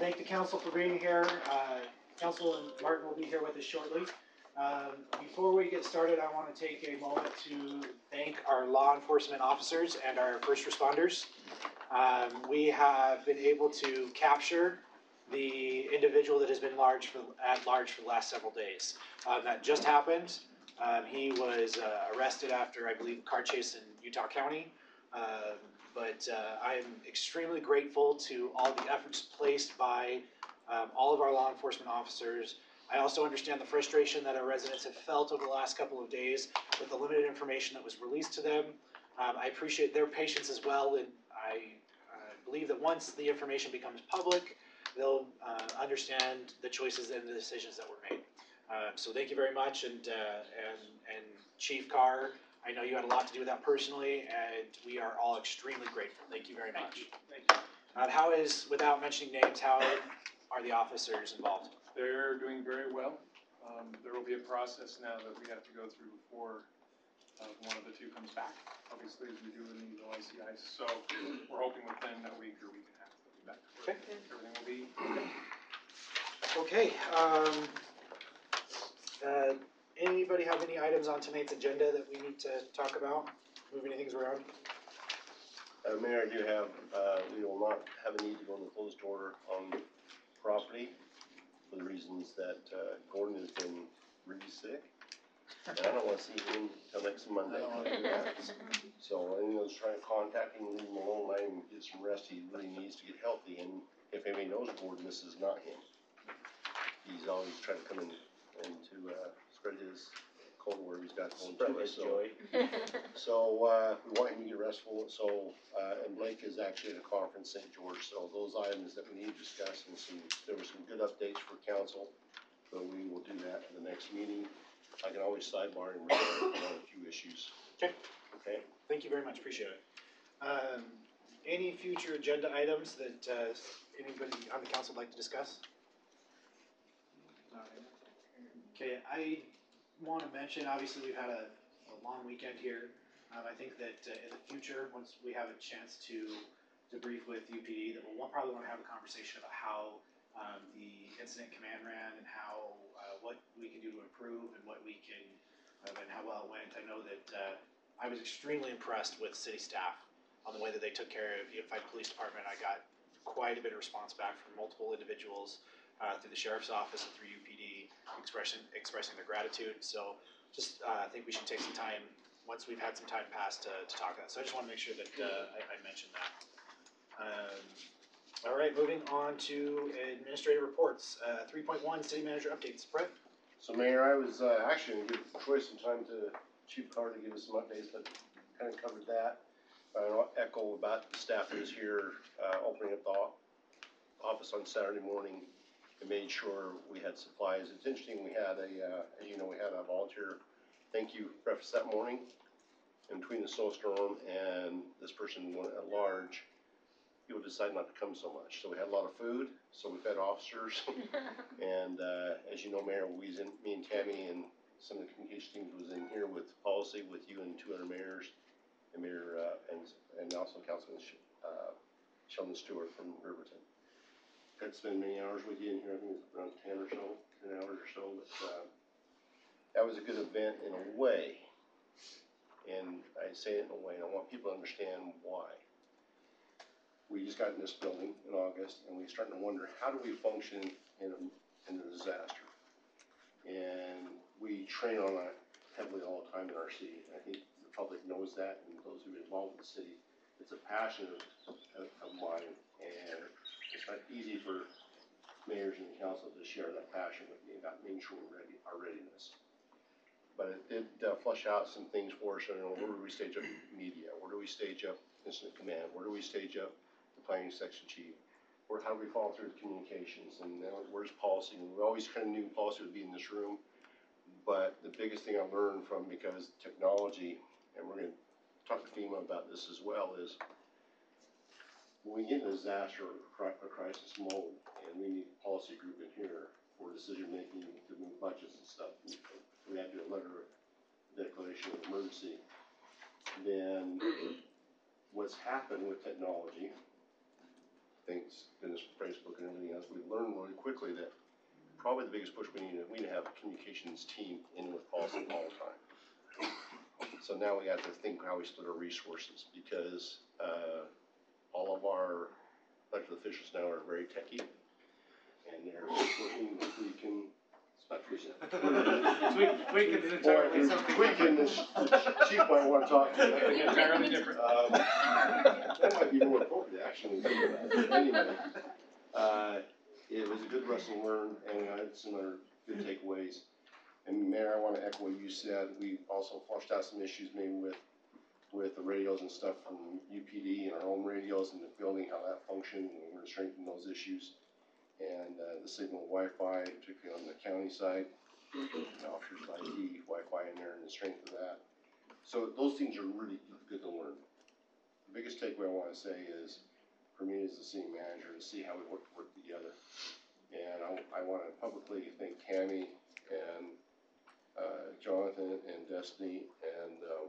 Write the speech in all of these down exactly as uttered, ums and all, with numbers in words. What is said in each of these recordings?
thank the council for being here. Uh, Council and Martin will be here with us shortly. Um, before we get started, I want to take a moment to thank our law enforcement officers and our first responders. Um, we have been able to capture the individual that has been large for, at large for the last several days. Uh, that just happened. Um, he was uh, arrested after, I believe, a car chase in Utah County. Um, but uh, I am extremely grateful to all the efforts placed by um, all of our law enforcement officers. I also understand the frustration that our residents have felt over the last couple of days with the limited information that was released to them. Um, I appreciate their patience as well, and I uh, believe that once the information becomes public, they'll uh, understand the choices and the decisions that were made. Uh, so thank you very much, and, uh, and, and Chief Carr, I know you had a lot to do with that personally, and we are all extremely grateful. Thank you very much. Thank you. Uh, how is, without mentioning names, how are the officers involved? They're doing very well. Um, there will be a process now that we have to go through before uh, one of the two comes back, obviously, as we do in the O I C Is. So we're hoping within a week or week and a half they'll be back. Okay. Everything will be okay. Um, uh, anybody have any items on tonight's agenda that we need to talk about? Moving things around? Uh, Mayor, I do have, uh, we will not have a need to go into closed door on property for the reasons that uh, Gordon has been really sick. And I don't want to see him until next Monday. So anyone who's trying to contact him, leave him alone, let him get some rest. He really needs to get healthy. And if anybody knows Gordon, this is not him. He's always trying to come in and to uh, spread his cold where he's got going Spread to his us. So, joy. so uh, we want him to get restful. So uh, and Blake is actually at a conference in Saint George. So those items that we need to discuss, and some there were some good updates for council. So we will do that in the next meeting. I can always sidebar and read on a few issues. Okay. Okay. Thank you very much. Appreciate it. Um, any future agenda items that uh, anybody on the council would like to discuss? Okay, I want to mention, obviously we've had a, a long weekend here. Um, I think that uh, in the future, once we have a chance to debrief with U P D, that we'll want, probably want to have a conversation about how um, the incident command ran and how uh, what we can do to improve and what we can um, and how well it went. I know that uh, I was extremely impressed with city staff on the way that they took care of the Unified Police Department. I got quite a bit of response back from multiple individuals uh, through the Sheriff's Office and through U P D expressing expressing their gratitude. So just uh, I think we should take some time once we've had some time passed to, to talk about that. So I just want to make sure that uh, I, I mentioned that. Um, all right, moving on to administrative reports. Uh, three point one, city manager updates. Brett? So Mayor, I was uh, actually going to give Troy some time to Chief Carr to give us some updates, but kind of covered that. I'll echo about the staff that is here uh, opening up the office on Saturday morning and made sure we had supplies. It's interesting, we had a, uh, as you know, we had a volunteer thank you breakfast that morning. In between the snowstorm and this person went at large, people decided not to come so much. So we had a lot of food, so we fed officers. And uh, as you know, Mayor, we was in, me and Tammy and some of the communication teams was in here with policy with you and two other mayors, and Mayor uh, and, and also Councilman uh, Sheldon Stewart from Riverton. Got to spend many hours with you in here. I think it's around ten or so, ten hours or so. But uh, that was a good event in a way. And I say it in a way, and I want people to understand why. We just got in this building in August, and we're starting to wonder, how do we function in a, in a disaster? And we train on it heavily all the time in our city. And I think the public knows that, and those who are involved in the city, it's a passion of, of, of mine, and it's not easy for mayors and the council to share that passion with me about making sure we're ready, our readiness. But it did uh, flush out some things for us. You know, where do we stage up media? Where do we stage up incident command? Where do we stage up the planning section chief? Where, how do we follow through the communications? And uh, where's policy? And we always kind of knew policy would be in this room. But the biggest thing I learned from, because technology, and we're going to talk to FEMA about this as well, is when we get in a disaster or a crisis mode, and we need a policy group in here for decision making to move budgets and stuff, we have to do a letter of declaration of emergency. Then what's happened with technology, thanks goodness for Facebook and everything else, we quickly that probably the biggest push we need, we need to have a communications team in with Paulson all the time. So now we have to think how we split our resources, because, uh, all of our elected officials now are very techy, and they're looking if we can. It's not true, Tweak, tweak is entirely something Tweaking, the different. ch- the chief might wanna talk to Something you. entirely different. Um, that might be more appropriate, actually, than that. Anyway, uh, it was a good lesson learned, and I had some other good takeaways. And Mayor, I wanna echo what you said, we also flushed out some issues maybe with, with the radios and stuff from U P D and our own radios and the building, how that functioned, and we're gonna strengthen those issues. And, uh, the signal Wi-Fi, particularly on the county side, officers I D, Wi-Fi in there, and the strength of that. So those things are really good to learn. The biggest takeaway I wanna say is, for me as the city manager, to see how we work, work together. And I, I wanna publicly thank Tammy and, uh, Jonathan and Destiny and, um,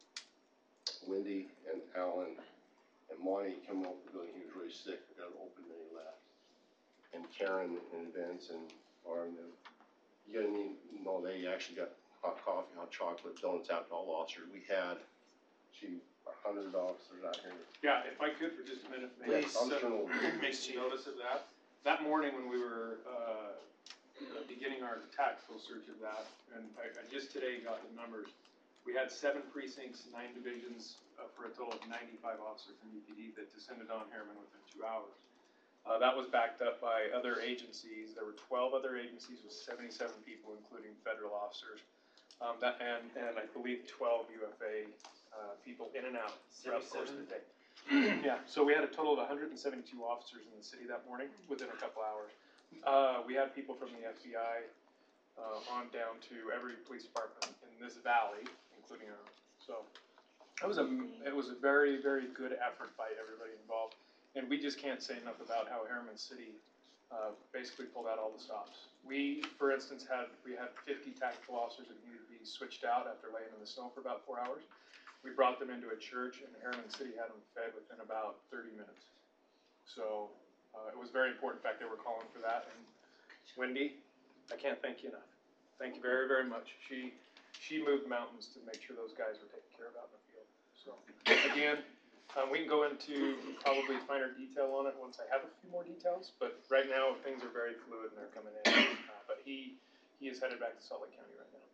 Wendy and Alan and Monty coming over the building. He was really sick, we got him open, then he left. And Karen and Vince and Lauren, and you gotta need, no, they actually got hot coffee, hot chocolate, donuts out to all officers. We had, gee, a hundred officers out here. Yeah, if I could for just a minute, make Please. some, I'll turn over. make some notice of that. That morning when we were, uh, beginning our tactical search of that, and I, I just today got the numbers, we had seven precincts, nine divisions, uh, for a total of ninety-five officers from U P D that descended on Harriman within two hours. Uh, that was backed up by other agencies. There were twelve other agencies with seventy-seven people, including federal officers. Um, that, and, and I believe twelve U F A, uh, people in and out throughout the course of the day. Yeah, so we had a total of one hundred seventy-two officers in the city that morning, within a couple hours. Uh, we had people from the F B I, uh, on down to every police department in this valley, including our own. So, it was a, it was a very, very good effort by everybody involved. And we just can't say enough about how Harriman City, uh, basically pulled out all the stops. We, for instance, had, we had fifty tactical officers that needed to be switched out after laying in the snow for about four hours. We brought them into a church, and Harriman City had them fed within about thirty minutes. So, uh, it was very important. In fact, they were calling for that. And Wendy, I can't thank you enough. Thank you very, very much. She, she moved mountains to make sure those guys were taken care of out in the field. So, again, um, we can go into probably finer detail on it once I have a few more details, but right now, things are very fluid and they're coming in. Uh, but he, he is headed back to Salt Lake County right now.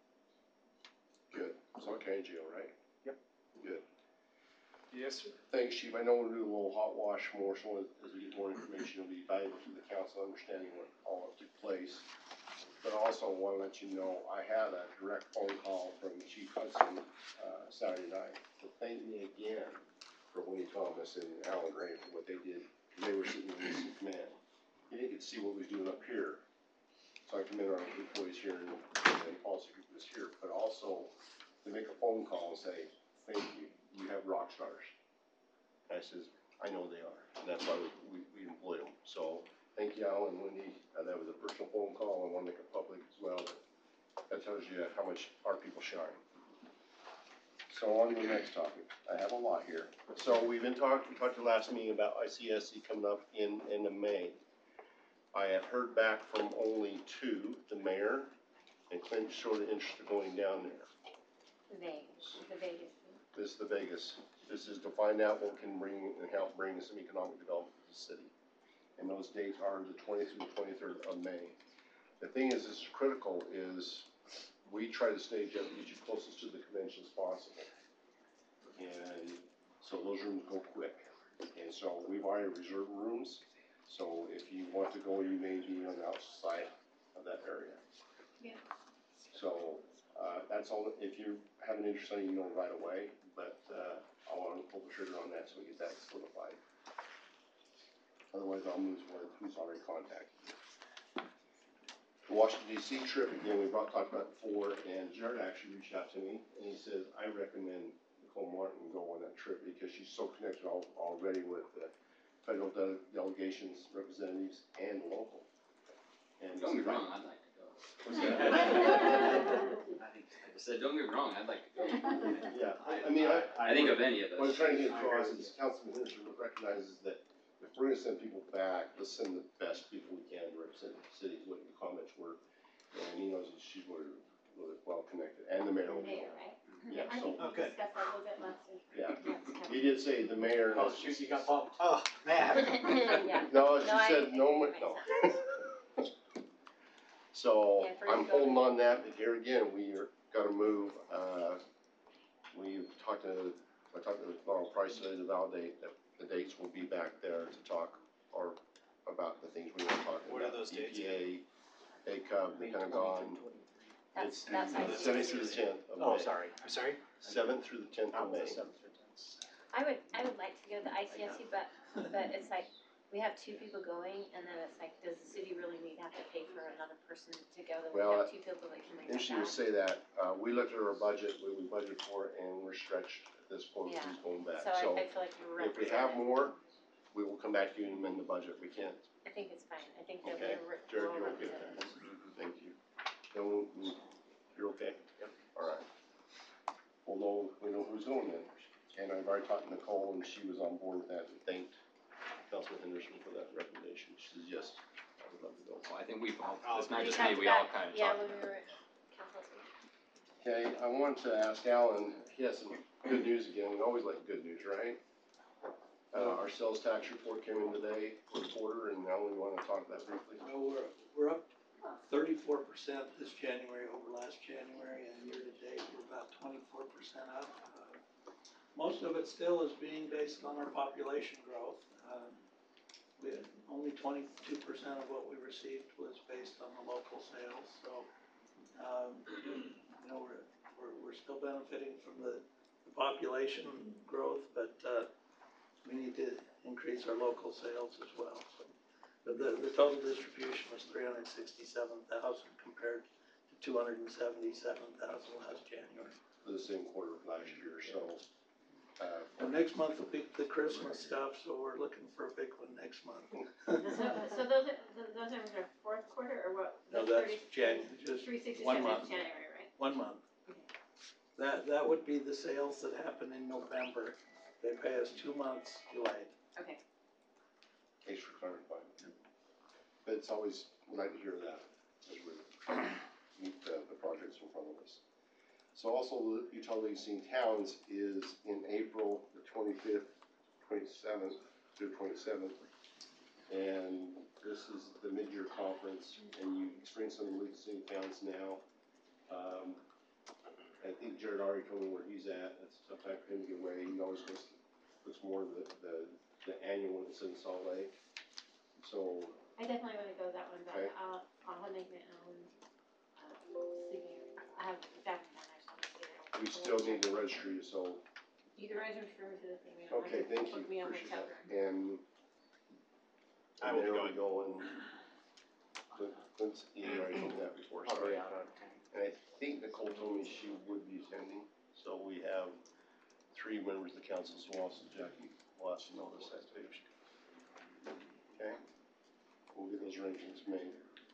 Good, Salt County Jail, right? Yep. Good. Yes, sir. Thanks, Chief. I know we'll do a little hot wash more, so as as we get more information, it'll be valuable to the council understanding what all that took place. But I also want to let you know, I had a direct phone call from Chief Hudson, uh, Saturday night, to thank me again for Winnie Thomas and Alan Gray for what they did. They were sitting in the command. He didn't get to see what we was doing up here. So I commend our employees here and, and policy group was here, but also to make a phone call and say, thank you, you have rock stars. And I says, I know they are, and that's why we, we, we employ them. So, thank you, Alan and Wendy, uh, that was a personal phone call, I wanna make it public as well, but that tells you how much our people shine. So on to the next topic, I have a lot here. So we've been talking, we talked the last meeting about I C S C coming up in, in the May. I have heard back from only two, the mayor and Clint showed an interest in going down there. The Vegas, the Vegas. This is the Vegas. This is to find out what can bring and help bring some economic development to the city. And those dates are the twentieth through the twenty-third of May. The thing is, is critical is we try to stage up, get you closest to the convention as possible. And so those rooms go quick. And so we've already reserved rooms. So if you want to go, you may be on the outside of that area. Yeah. So, uh, that's all, if you have an interest, I need to know right away, but, uh, I want to pull the trigger on that so we get that solidified. Otherwise, I'll move with who's already contacted me. The Washington D C trip, again, we brought, talked about before, and Jared actually reached out to me, and he says, I recommend Nicole Martin go on that trip because she's so connected al- already with the federal de- delegations, representatives, and local. And Don't get me wrong, I'd like to go. What's that? I just said, don't get me wrong, I'd like to go. Yeah, I, I mean, I. I think of any of us. What I'm trying to get across is Councilman Henderson recognizes that if we're gonna send people back, let's send the best people we can to represent the did say the mayor. Oh, shoot, you got bumped. Oh, man. Yeah. No, she No, I- said I no, agree mo- with no. So, Yeah, for I'm you, holding on that, but here again, we are, gotta move, uh, we've talked to, I talked to Donald Price today to validate that the dates will be back there to talk, or about the things we were talking about. What are those dates? E P A, A C U B, the Pentagon. That's, It's that's. the seventh through the tenth of May. Oh, sorry, I'm sorry? Seventh through the tenth of May. I would, I would like to go to the I C S C, but, but it's like, we have two people going, and then it's like, does the city really need to have to pay for another person to go, that we Well, have two people that can bring Interesting that to say that, uh, we looked at our budget, what we budgeted for, and we're stretched at this point, Yeah. who's going back. So I, I feel like we're If we have represented. more, we will come back to you and amend the budget, we can't. I think it's fine, I think that Okay. we're, re- Jared, we're you're okay with represented. that? Thank you. Then we'll, we- you're okay? Yep. All right. We'll know, we know who's going then. And I've already talked to Nicole, and she was on board with that, and thanked Councilman Henderson for that recommendation. She says, yes, I would love to go. Well, I think we've all, Oh, it's not We just talked me, we all about- kind of Yeah, talked when about we it. were at council meeting. Okay, I wanted to ask Alan, he has some good news again, we always like good news, right? Uh, our sales tax report came in today for the quarter, and now we wanna talk about that briefly. Well, we're, we're up thirty-four percent this January over last January, and year-to-date, we're about twenty-four percent up. Uh, Most of it still is being based on our population growth. Um, We had only twenty-two percent of what we received was based on the local sales, so, um, you know, we're, we're, we're still benefiting from the, the population growth, but, uh, we need to increase our local sales as well, so. But the, the total distribution was three hundred sixty-seven thousand compared to two hundred seventy-seven thousand last January. For the same quarter of last year, so, uh, Well, next month will be the Christmas stuff, so we're looking for a big one next month. So, so those are, th- those numbers are fourth quarter, or what? No, that's January, just Three one sixty-seven month. is January, right? one month. That, that would be the sales that happen in November. They pay us two months delayed. Okay. thanks for clarifying. But it's always, we like to hear that as we meet the, the projects in front of us. So also, the Utah League Seen Towns is in April, the twenty-fifth, twenty-seventh through twenty-seventh. And this is the mid-year conference, and you experience some of the League Seen Towns now. Um, I think Jared already told me where he's at, it's a tough time for him to get away, he always goes, looks more the, the, the annual one that's in Salt Lake. So, I definitely wanna go to that one, but Okay. I'll, I'll make my own, uh, sleeping, I have that one, I just wanna see it. we still need to register you, so, You can register me to the thing, we don't have okay, to thank you, book me on appreciate hotel that. room. And. I will be and there we go, and Clint- Clint's, he already told me that before, I'll sorry. be out on time. And I think Nicole told me she would be attending, so we have three members of the council, so also Jackie will have to notice that too. Okay, we'll get those arrangements made.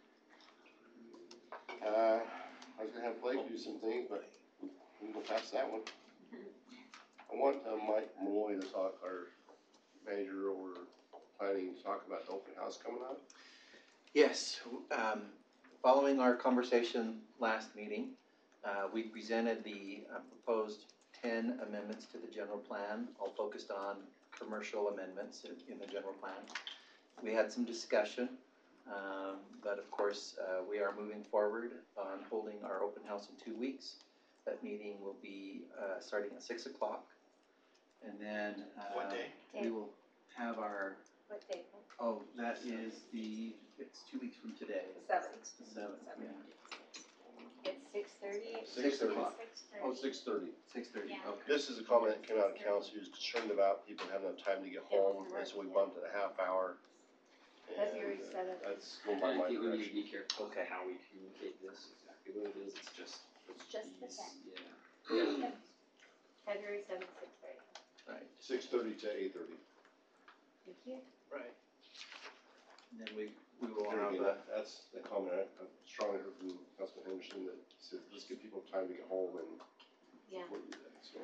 Uh, I was gonna have Blake do some things, but we can go past that one. I want uh, Mike Malloy to talk, our manager over planning, to talk about the open house coming up. Yes, um, following our conversation last meeting, uh, we presented the uh, proposed ten amendments to the general plan, all focused on commercial amendments in, in the general plan. We had some discussion, um, but of course, uh, we are moving forward on holding our open house in two weeks. That meeting will be, uh, starting at six o'clock. And then, uh, What day? we will have our, What day? oh, that is the, it's two weeks from today. Seventh. The seventh, yeah. It's six thirty? Six thirty. o'clock. Oh, six thirty. Six thirty, Yeah. okay. This is a comment that came out of council, who's concerned about people having enough time to get home, and so we bumped it a half hour. And, February uh, seventh. That's going by I my think we need to direction. be careful Okay. how we communicate this, exactly what it is, it's just. It's just the these- ten. Yeah. February seventh, six thirty. Right, Six thirty to eight thirty. Thank you. Right. and then we, we will There have again, a, that- that's the comment I I strongly heard from Councilman Henderson, that said, let's give people time to get home and Yeah. we'll do that, so.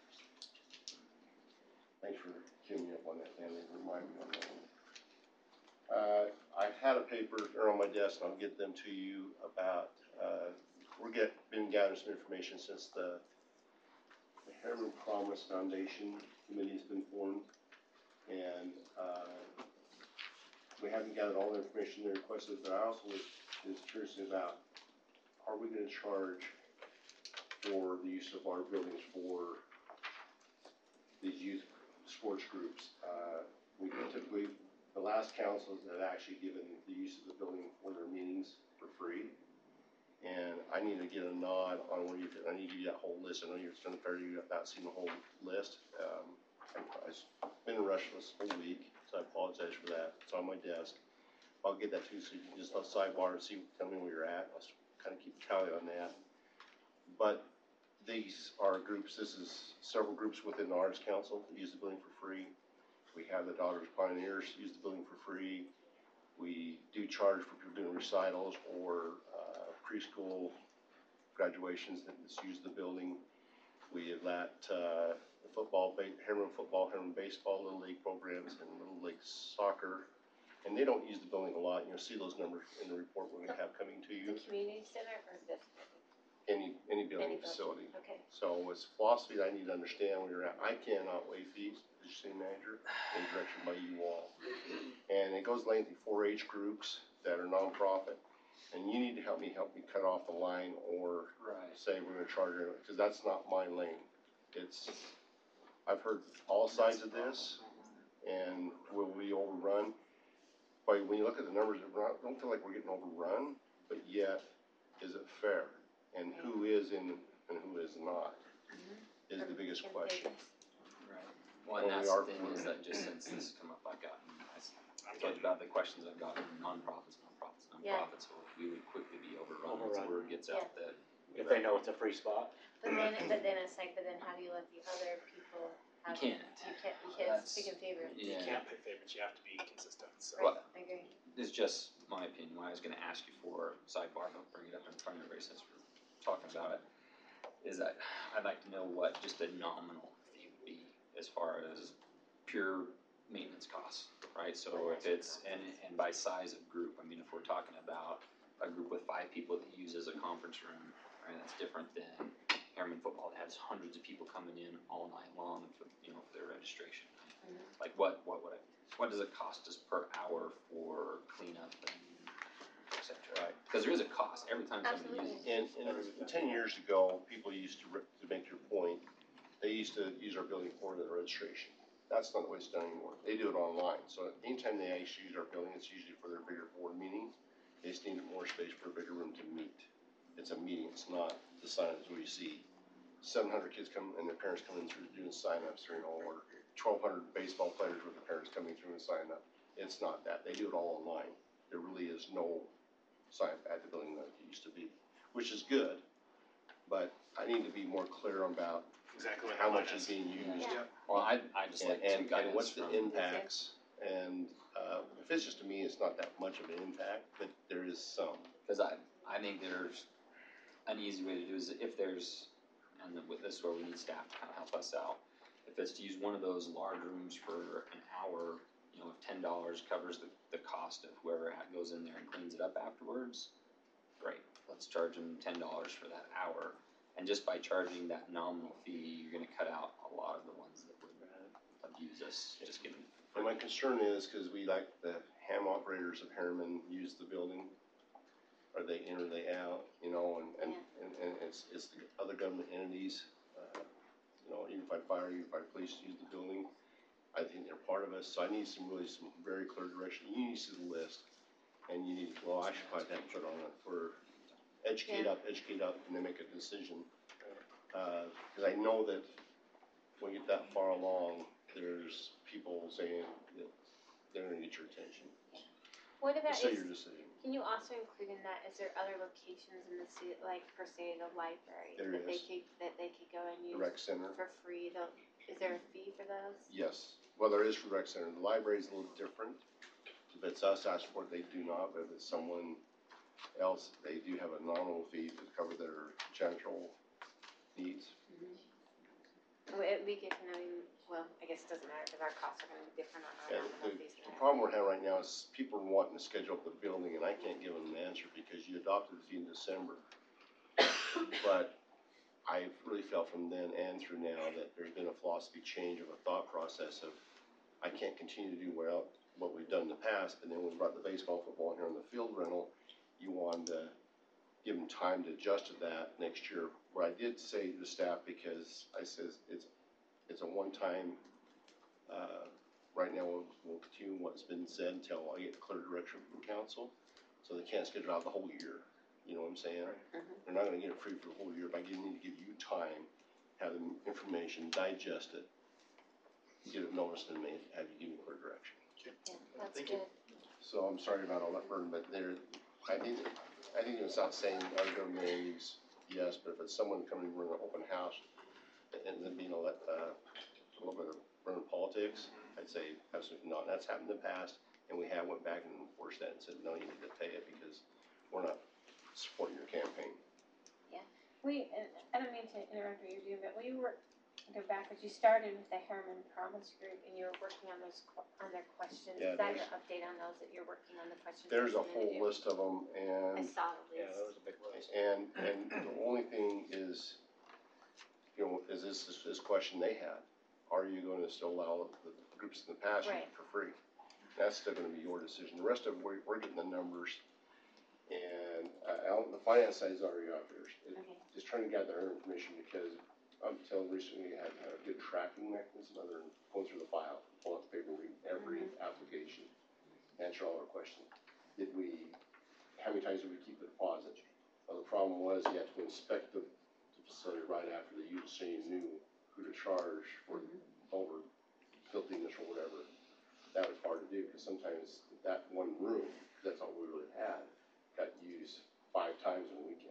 Thanks for giving me up on that, Dan, and remind me on that one. Uh, I had a paper, they're on my desk, and I'll get them to you about, uh, we're get, been gathering some information since the the Harriman Promise Foundation Committee's been formed, and, uh, we haven't gathered all the information they requested, but I also was, is curious about, are we gonna charge for the use of our buildings for these youth sports groups? Uh, we typically, the last councils have actually given the use of the building for their meetings for free. And I need to get a nod on where you, I need to give you that whole list. I know you're trying to prepare, you have not seen the whole list. Um, I- I've been in rush this whole week, so I apologize for that. It's on my desk. I'll get that to you, so you can just, I'll sidebar and see, tell me where you're at. Let's kind of keep tally on that. But these are groups, this is several groups within the Arts Council that use the building for free. We have the Daughters of Pioneers use the building for free. We do charge for people doing recitals or uh, preschool graduations that just use the building. We have let uh, the football, Harriman football, Harriman baseball, Little League programs, and Little League soccer. And they don't use the building a lot. You'll see those numbers in the report we're gonna have coming to you. The community center or this? Any, any building Any building. facility. Okay. So it's philosophy that I need to understand where you're at. I cannot waive fees, as your city manager, in direction by you all. And it goes lengthy four H groups that are nonprofit, and you need to help me, help me cut off the line or Right. say we're gonna charge it, because that's not my lane. It's, I've heard all sides of this, and will we overrun? But when you look at the numbers, I don't feel like we're getting overrun, but yet, is it fair? And who is in and who is not, is the biggest question. Right. Well, and Well, we that's are- the thing is that just since this has come up, I've gotten, I s- I told you about the questions I've gotten from nonprofits, nonprofits, Yeah. nonprofits, so we would quickly be overrun once the Overrun. word gets out that. If they know it's a free spot. But then, but then it's like, but then how do you let the other people You have? can't. You can't, you can't That's- pick and favorites. You Yeah. can't pick favorites, you have to be consistent, so. Right, I agree. It's just my opinion, why I was gonna ask you for sidebar, don't bring it up in front of everybody since we're talking about it, is that I'd like to know what just a nominal fee would be as far as pure maintenance costs, right? So if it's, and, and by size of group, I mean, if we're talking about a group with five people that uses a conference room, right, that's different than Harriman football that has hundreds of people coming in all night long for, you know, for their registration. Like what, what would I, what does it cost us per hour for cleanup and et cetera? Right. Cause there is a cost every time somebody Absolutely. uses it. And, and ten years ago, people used to, re- to make your point, they used to use our building for their registration. That's not the way it's done anymore. They do it online. So anytime they actually use our building, it's usually for their bigger board meetings. They just need more space for a bigger room to meet. It's a meeting, it's not the sign-ups where you see seven hundred kids come and their parents coming through doing sign-ups, or, you know, or twelve hundred baseball players with their parents coming through and signing up. It's not that. They do it all online. There really is no sign at the building like it used to be, which is good, but I need to be more clear about Exactly what how that line much is is. being used. Yeah. Well, I, I just And, like some and, and guidance what's the from. impacts, and, uh, if it's just to me, it's not that much of an impact, but there is some. Cause I, I think there's, an easy way to do is if there's, and with this is where we need staff to kind of help us out. If it's to use one of those large rooms for an hour, you know, if ten dollars covers the, the cost of whoever ha- goes in there and cleans it up afterwards, great, let's charge them ten dollars for that hour. And just by charging that nominal fee, you're gonna cut out a lot of the ones that would abuse us, just getting. And my concern is, cause we like the ham operators of Harriman use the building, are they in or they out, you know, and, and, and, and it's, it's the other government entities, uh, you know, Unified Fire, Unified Police use the building. I think they're part of us, so I need some really, some very clear direction. You need to see the list, and you need, well, I should probably have to put on it for educate up, educate up, and then make a decision. Uh, cause I know that when you get that far along, there's people saying that they're gonna get your attention. What about, Say is, your decision. can you also include in that, is there other locations in the city, like per se the library? There That they is. could, that they could go and The use rec center, for free, though, is there a fee for those? yes. Well, there is for the rec center. The library's a little different. If it's us asking for it, they do not, but if it's someone else, they do have a nominal fee to cover their janitorial needs. Well, it'd be good to know, you- well, I guess it doesn't matter, cause our costs are gonna be different on our And nominal the, fees. the problem we're having right now is people are wanting to schedule up the building, and I can't give them an answer because you adopted the fee in December. But I really felt from then and through now that there's been a philosophy change of a thought process of, I can't continue to do well, what we've done in the past, and then when we brought the baseball, football here on the field rental, you wanted to give them time to adjust to that next year. What I did say to the staff, because I says, it's, it's a one-time, uh, right now, we'll, we'll continue what's been said until I get clear direction from council, so they can't schedule out the whole year. You know what I'm saying? They're not gonna get it free for the whole year, but I need to give you time, have the information, digest it, get it noticed and made, have you give me clear direction. Yeah, that's Thank you. good. So I'm sorry about all that burden, but there, I think, I think it's not saying our government entities, yes, but if it's someone coming to run an open house, and then being a, let- uh, a little bit of running politics, I'd say absolutely not. That's happened in the past, and we have went back and enforced that and said, no, you need to pay it because we're not supporting your campaign. We, and I don't mean to interrupt what you're doing, but we were, go back, but you started with the Harriman Promise Group and you were working on those, que- on their questions. Yeah, Is that there's- your update on those, that you're working on the questions? There's a they're whole submitted you? list of them, I and, saw the Yeah, list. that was a big list. and, and the only thing is, you know, is this, this, this question they had. Are you gonna still allow the groups in the past Right. for free? That's still gonna be your decision. The rest of them, we're, we're getting the numbers. And, uh, out, the finance side is already out there. It- Okay. Just trying to gather her information because up until recently, we had a good tracking mechanism other than going through the file, pull up paper, read every application, answer all our questions. Did we, how many times did we keep the deposit? Well, the problem was you had to inspect the, the facility right after the use, so you knew who to charge for over filthiness or whatever. That was hard to do because sometimes that one room, that's all we really had, got used five times in a weekend.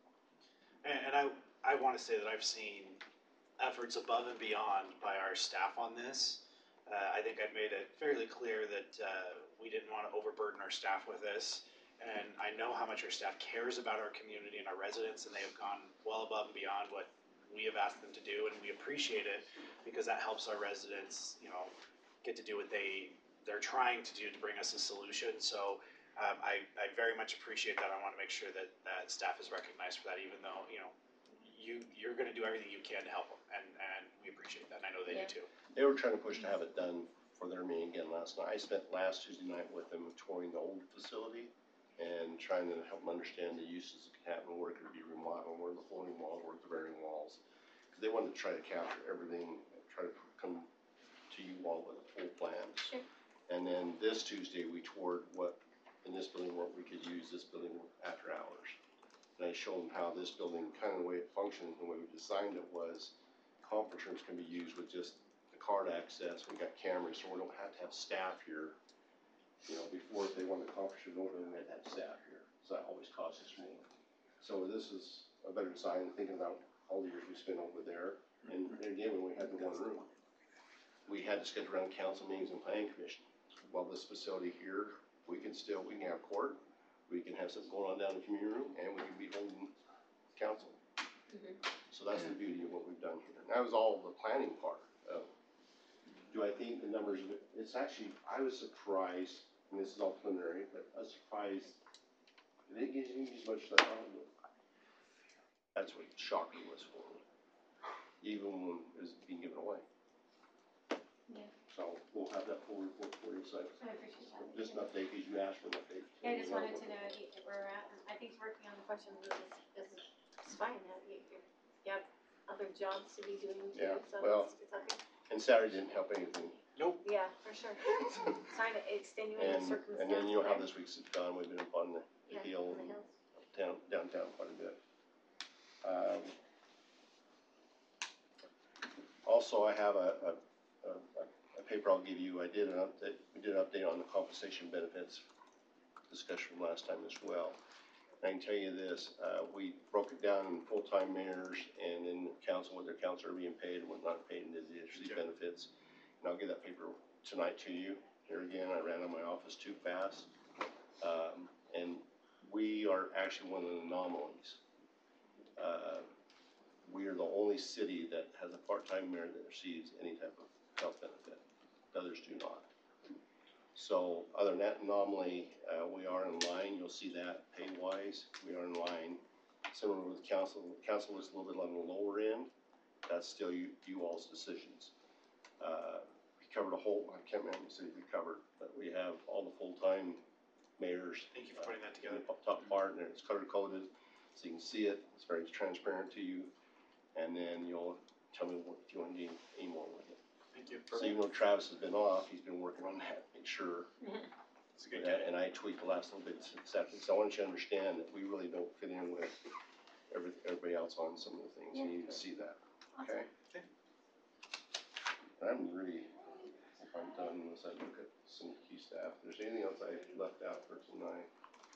And, and I, I wanna say that I've seen efforts above and beyond by our staff on this. Uh, I think I've made it fairly clear that, uh, we didn't wanna overburden our staff with this. And I know how much our staff cares about our community and our residents, and they have gone well above and beyond what we have asked them to do, and we appreciate it because that helps our residents, you know, get to do what they, they're trying to do to bring us a solution. So, Um, I, I very much appreciate that. I want to make sure that, that staff is recognized for that, even though, you know, you, you're gonna do everything you can to help them, and, and we appreciate that, and I know they Yeah. do too. They were trying to push to have it done for their meeting again last night. I spent last Tuesday night with them touring the old facility and trying to help them understand the uses that can happen, where it could be remodeled, where the floating walls, where the varying walls. Cause they wanted to try to capture everything, try to come to you all with full plans. Sure. And then this Tuesday, we toured what, in this building, what we could use this building after hours. And I showed them how this building, kind of the way it functions, the way we designed it was, conference rooms can be used with just the card access. We got cameras, so we don't have to have staff here. You know, before, if they wanted the conference room open, they'd have staff here, so that always costs us more. So this is a better design, thinking about all the years we spent over there, and and again, when we had the one room. We had to schedule around council meetings and planning commission. While this facility here, we can still, we can have court, we can have something going on down in the community room, and we can be holding council. Mhm. So that's the beauty of what we've done here. And that was all the planning part of, do I think the numbers, of it- it's actually, I was surprised, and this is all preliminary, but I was surprised, they didn't give you as much as I thought it would. That's what shocked me was for me, even when it was being given away. Yeah. So we'll have that full report for you, so I appreciate that. just an update, because you asked for an update. Yeah, I just wanted to know you- where we're at, and I think working on the questions is, is, is fine, now you, you you have other jobs to be doing too, Yeah, so well- it's, it's okay. And Saturday didn't help anything. Yeah, for sure. It's kind of extenuating And, circumstances. and then you know how there. this week's gone, we've been up on the Yeah, the hill, on the hills. down, downtown quite a bit. Um, Also, I have a, a, a, a paper I'll give you, I did an update, we did an update on the compensation benefits discussion from last time as well. I can tell you this, uh, we broke it down in full-time mayors and in council, what their council are being paid and what not paid, and the diversity benefits. And I'll give that paper tonight to you. Here again, I ran out of my office too fast. Um, and we are actually one of the anomalies. Uh, we are the only city that has a part-time mayor that receives any type of health benefit. Others do not. So, other than that anomaly, uh, we are in line, you'll see that pay-wise, we are in line. similar with council, council is a little bit on the lower end, that's still you, you all's decisions. Uh, we covered a whole, I can't remember the city we covered, but we have all the full-time mayors. Thank you for putting that uh, in together. the top part, and it's color coded, so you can see it, it's very transparent to you, and then you'll tell me what, if you want to do any more with it. Thank you. So even though Travis has been off, he's been working on that, make sure, It's a good and I- guy. and I tweaked the last little bit, accepted, so I want you to understand that we really don't fit in with every, everybody else on some of the things, you need to see that, okay? Okay. I'm really, if I'm done, unless I look at some key staff, if there's anything else I left out for tonight.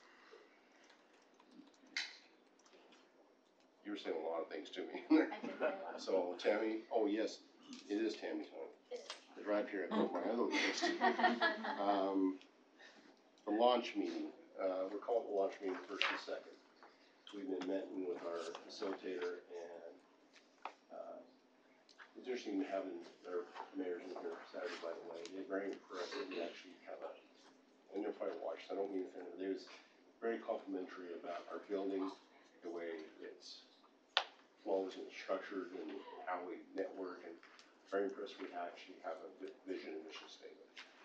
You were saying a lot of things to me. I did say a lot. So Tammy, oh yes, it is Tammy time. It's right here, I got my other list. Um, the launch meeting, uh, we're calling the launch meeting first and second. We've been meeting with our facilitator and, uh, it's interesting having their mayors in here Saturday, by the way. They're very impressive. We actually have a, and they're probably watched, I don't mean to offend them. They was very complimentary about our building, the way it's flows and structured and how we network, and very impressed we actually have a vi- vision and mission statement.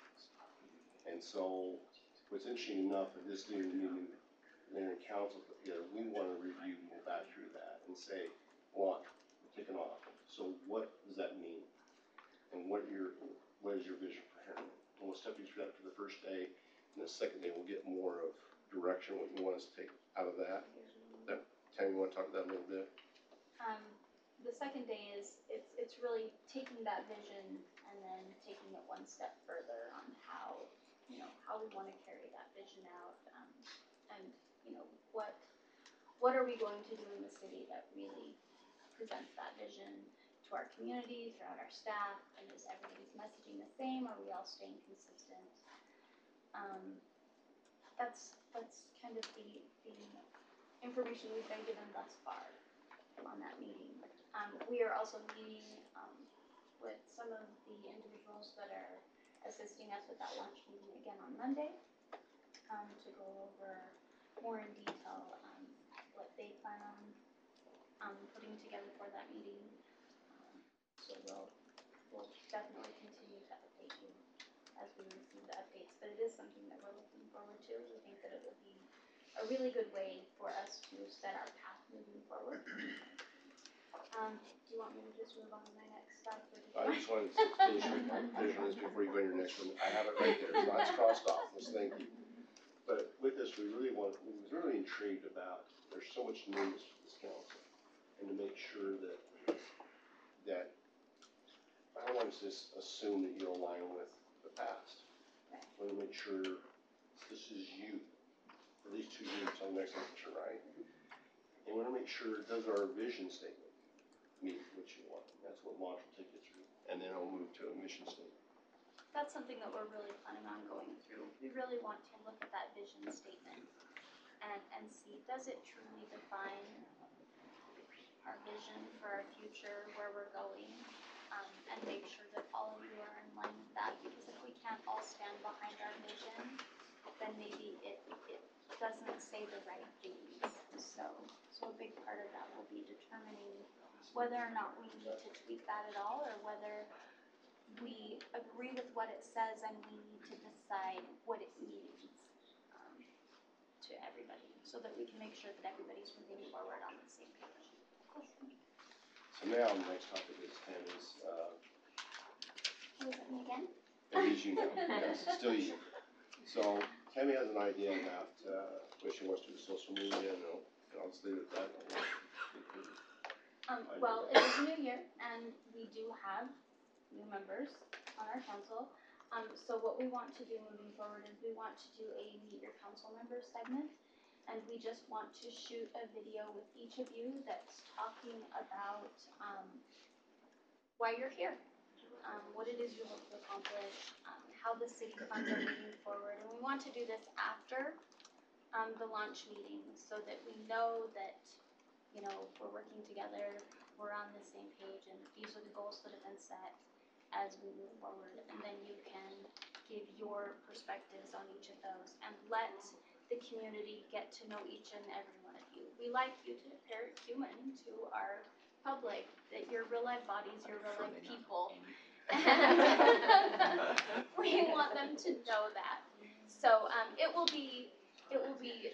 And so, what's interesting enough, of this new, new, mayor and council put together, we wanna review, and go back through that and say, launch, we're kicking off. So what does that mean? And what your, what is your vision for Harriman? And we'll step you through that for the first day, and the second day we'll get more of direction, what you want us to take out of that. That, Tammy, you wanna talk about that a little bit? Um, the second day is, it's, it's really taking that vision and then taking it one step further on how, you know, how we wanna carry that vision out, um, and, you know, what, what are we going to do in the city that really presents that vision to our community, throughout our staff, and is everybody's messaging the same, are we all staying consistent? Um, that's, that's kind of the, the information we've been given thus far on that meeting. Um, we are also meeting, um, with some of the individuals that are assisting us with that lunch meeting again on Monday, um, to go over more in detail, um, what they plan on, um, putting together for that meeting. Um, So we'll, we'll definitely continue to update you as we receive the updates, but it is something that we're looking forward to. We think that it will be a really good way for us to set our path moving forward. Um, do you want me to just move on to my next slide? or did you I want- just wanted to finish with, finish with this before you go to your next one. I have it right there, so it's crossed off, let's thank you. But with this, we really want, we was really intrigued about, there's so much newness to this council. And to make sure that, that, I don't want to just assume that you align with the past. I want to make sure this is you, at least two years on the next election, right? And we want to make sure, does our vision statement meet what you want? That's what launch will take you through. And then I'll move to a mission statement. That's something that we're really planning on going through. We really want to look at that vision statement and, and see, does it truly define our vision for our future, where we're going, um, and make sure that all of you are in line with that, because if we can't all stand behind our vision, then maybe it, it doesn't say the right things. So, so a big part of that will be determining whether or not we need to tweak that at all, or whether we agree with what it says and we need to decide what it means, um, to everybody, so that we can make sure that everybody's moving forward on the same page. So now the next topic is Tammy's, uh, Was it me again? it is you now, yes, it's still you. So Tammy has an idea about, uh, what she wants to do with social media, and I'll, and I'll just leave it at that. Um, well, it is a new year, and we do have new members on our council. Um, so what we want to do moving forward is we want to do a meet your council member segment, and we just want to shoot a video with each of you that's talking about, um, why you're here, um, what it is you hope to accomplish, um, how the city funds are moving forward, and we want to do this after, um, the launch meeting, so that we know that, you know, we're working together, we're on the same page, and these are the goals that have been set as we move forward. And then you can give your perspectives on each of those and let the community get to know each and every one of you. We like you to appear human to our public, that you're real life bodies, you're real life people. We want them to know that. So um, it will be, it will be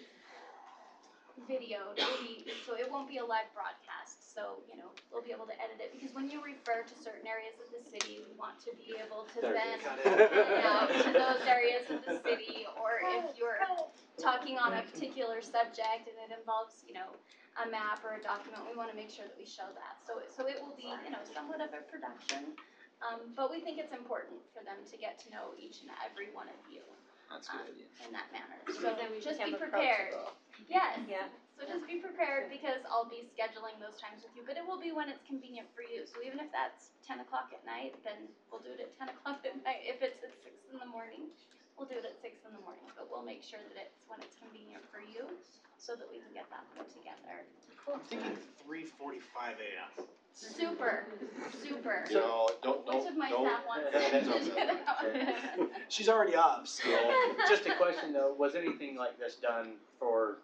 videoed, it will be, so it won't be a live broadcast. So, you know, we'll be able to edit it, because when you refer to certain areas of the city, we want to be able to There then it is. pan out to those areas of the city, or if you're talking on a particular subject and it involves, you know, a map or a document, we wanna make sure that we show that. So, so it will be, you know, somewhat of a production, um, but we think it's important for them to get to know each and every one of you, That's a um, good idea. in that manner. So then we just be become prepared. approachable. Yes. Yeah. So just be prepared, because I'll be scheduling those times with you, but it will be when it's convenient for you. So even if that's ten o'clock at night, then we'll do it at ten o'clock at night. If it's at six in the morning, we'll do it at six in the morning, but we'll make sure that it's when it's convenient for you, so that we can get that put together. I'm thinking three forty-five a m Super, super. You know, don't, Which don't, of my don't. staff wants That's to do okay. that? She's already up, so. Just a question though, was anything like this done for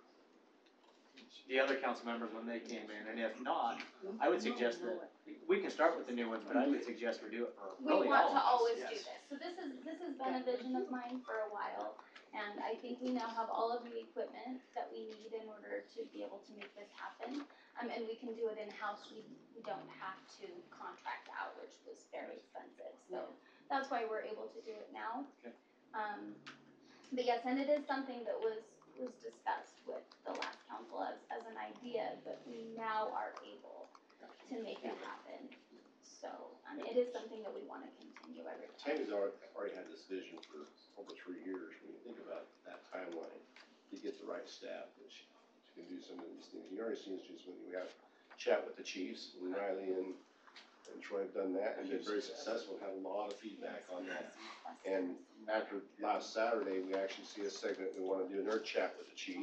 the other council members when they came in? And if not, I would suggest that, we can start with the new ones, but I would suggest we do it for We really want all to of us. always do yes. this. So this is, this has been a vision of mine for a while, and I think we now have all of the equipment that we need in order to be able to make this happen. Um, and we can do it in-house, we, we don't have to contract out, which was very expensive, so that's why we're able to do it now. Okay. Um, but yes, and it is something that was, was discussed with the last council as, as an idea, but we now are able to make it happen. So, um, it is something that we wanna continue every time. Tammy's already, already had this vision for over three years. When you think about that timeline, to get the right staff, that she, she can do some of these things. You already seen us just when we got chat with the chiefs, and Riley and, and Troy have done that, and been very successful, had a lot of feedback on that. And after last Saturday, we actually see a segment, we wanna do another chat with the chief,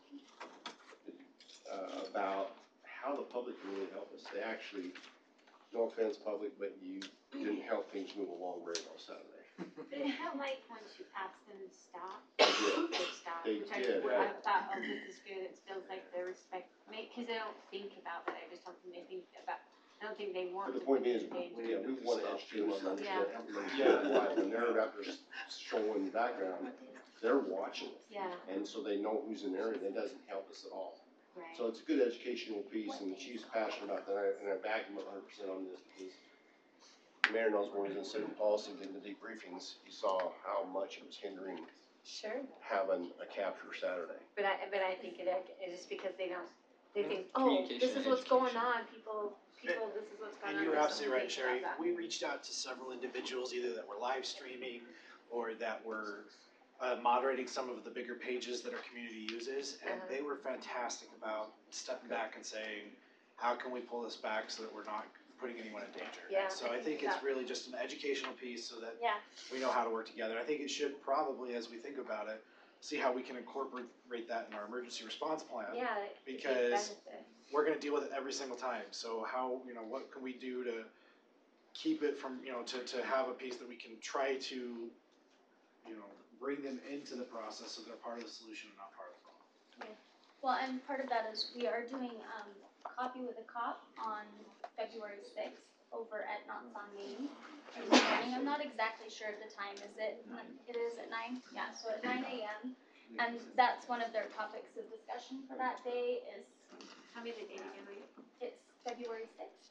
uh, about how the public can really help us. They actually, no offense, public, but you didn't help things move along very well Saturday. But it felt like once you asked them to stop, They did. they stopped, They which I, did. I thought, oh, this is good, it feels like they respect, because they don't think about it, I just don't think they think about, I don't think they want But to the point be being is, engaged. yeah, we wanna educate them on Yeah. understand why, when they're out there showing the background, they're watching it. Yeah, And so they know who's in there, and it doesn't help us at all. right. So it's a good educational piece, and the chief's passionate about that, and I back him a hundred percent on this, because the mayor knows when he was in city policy, getting the debriefings, he saw how much it was hindering Sure, having a capture Saturday. but I, but I think it, it's just because they don't, they think, oh, this Communication is and what's going education. on, people, people, this is what's going on. And you're they absolutely right, don't think Sherry. about that. We reached out to several individuals, either that were live streaming or that were uh, moderating some of the bigger pages that our community uses, and Uh-huh. they were fantastic about stepping back and saying, how can we pull this back so that we're not putting anyone in danger? Yeah, So I I think think it's that- really just an educational piece so that Yeah, we know how to work together. I think it should probably, as we think about it, see how we can incorporate that in our emergency response plan. yeah. it could be a Because benefit. we're gonna deal with it every single time, so how, you know, what can we do to keep it from, you know, to, to have a piece that we can try to, you know, bring them into the process so they're part of the solution and not part of the problem. Well, and part of that is we are doing, um, Coffee with a Cop on February sixth over at Knott's on Main in the morning. I'm not exactly sure of the time, is it, it is at nine? Yeah, so at nine A M. And that's one of their topics of discussion for that day is, Tell me the date again, will you? it's February sixth.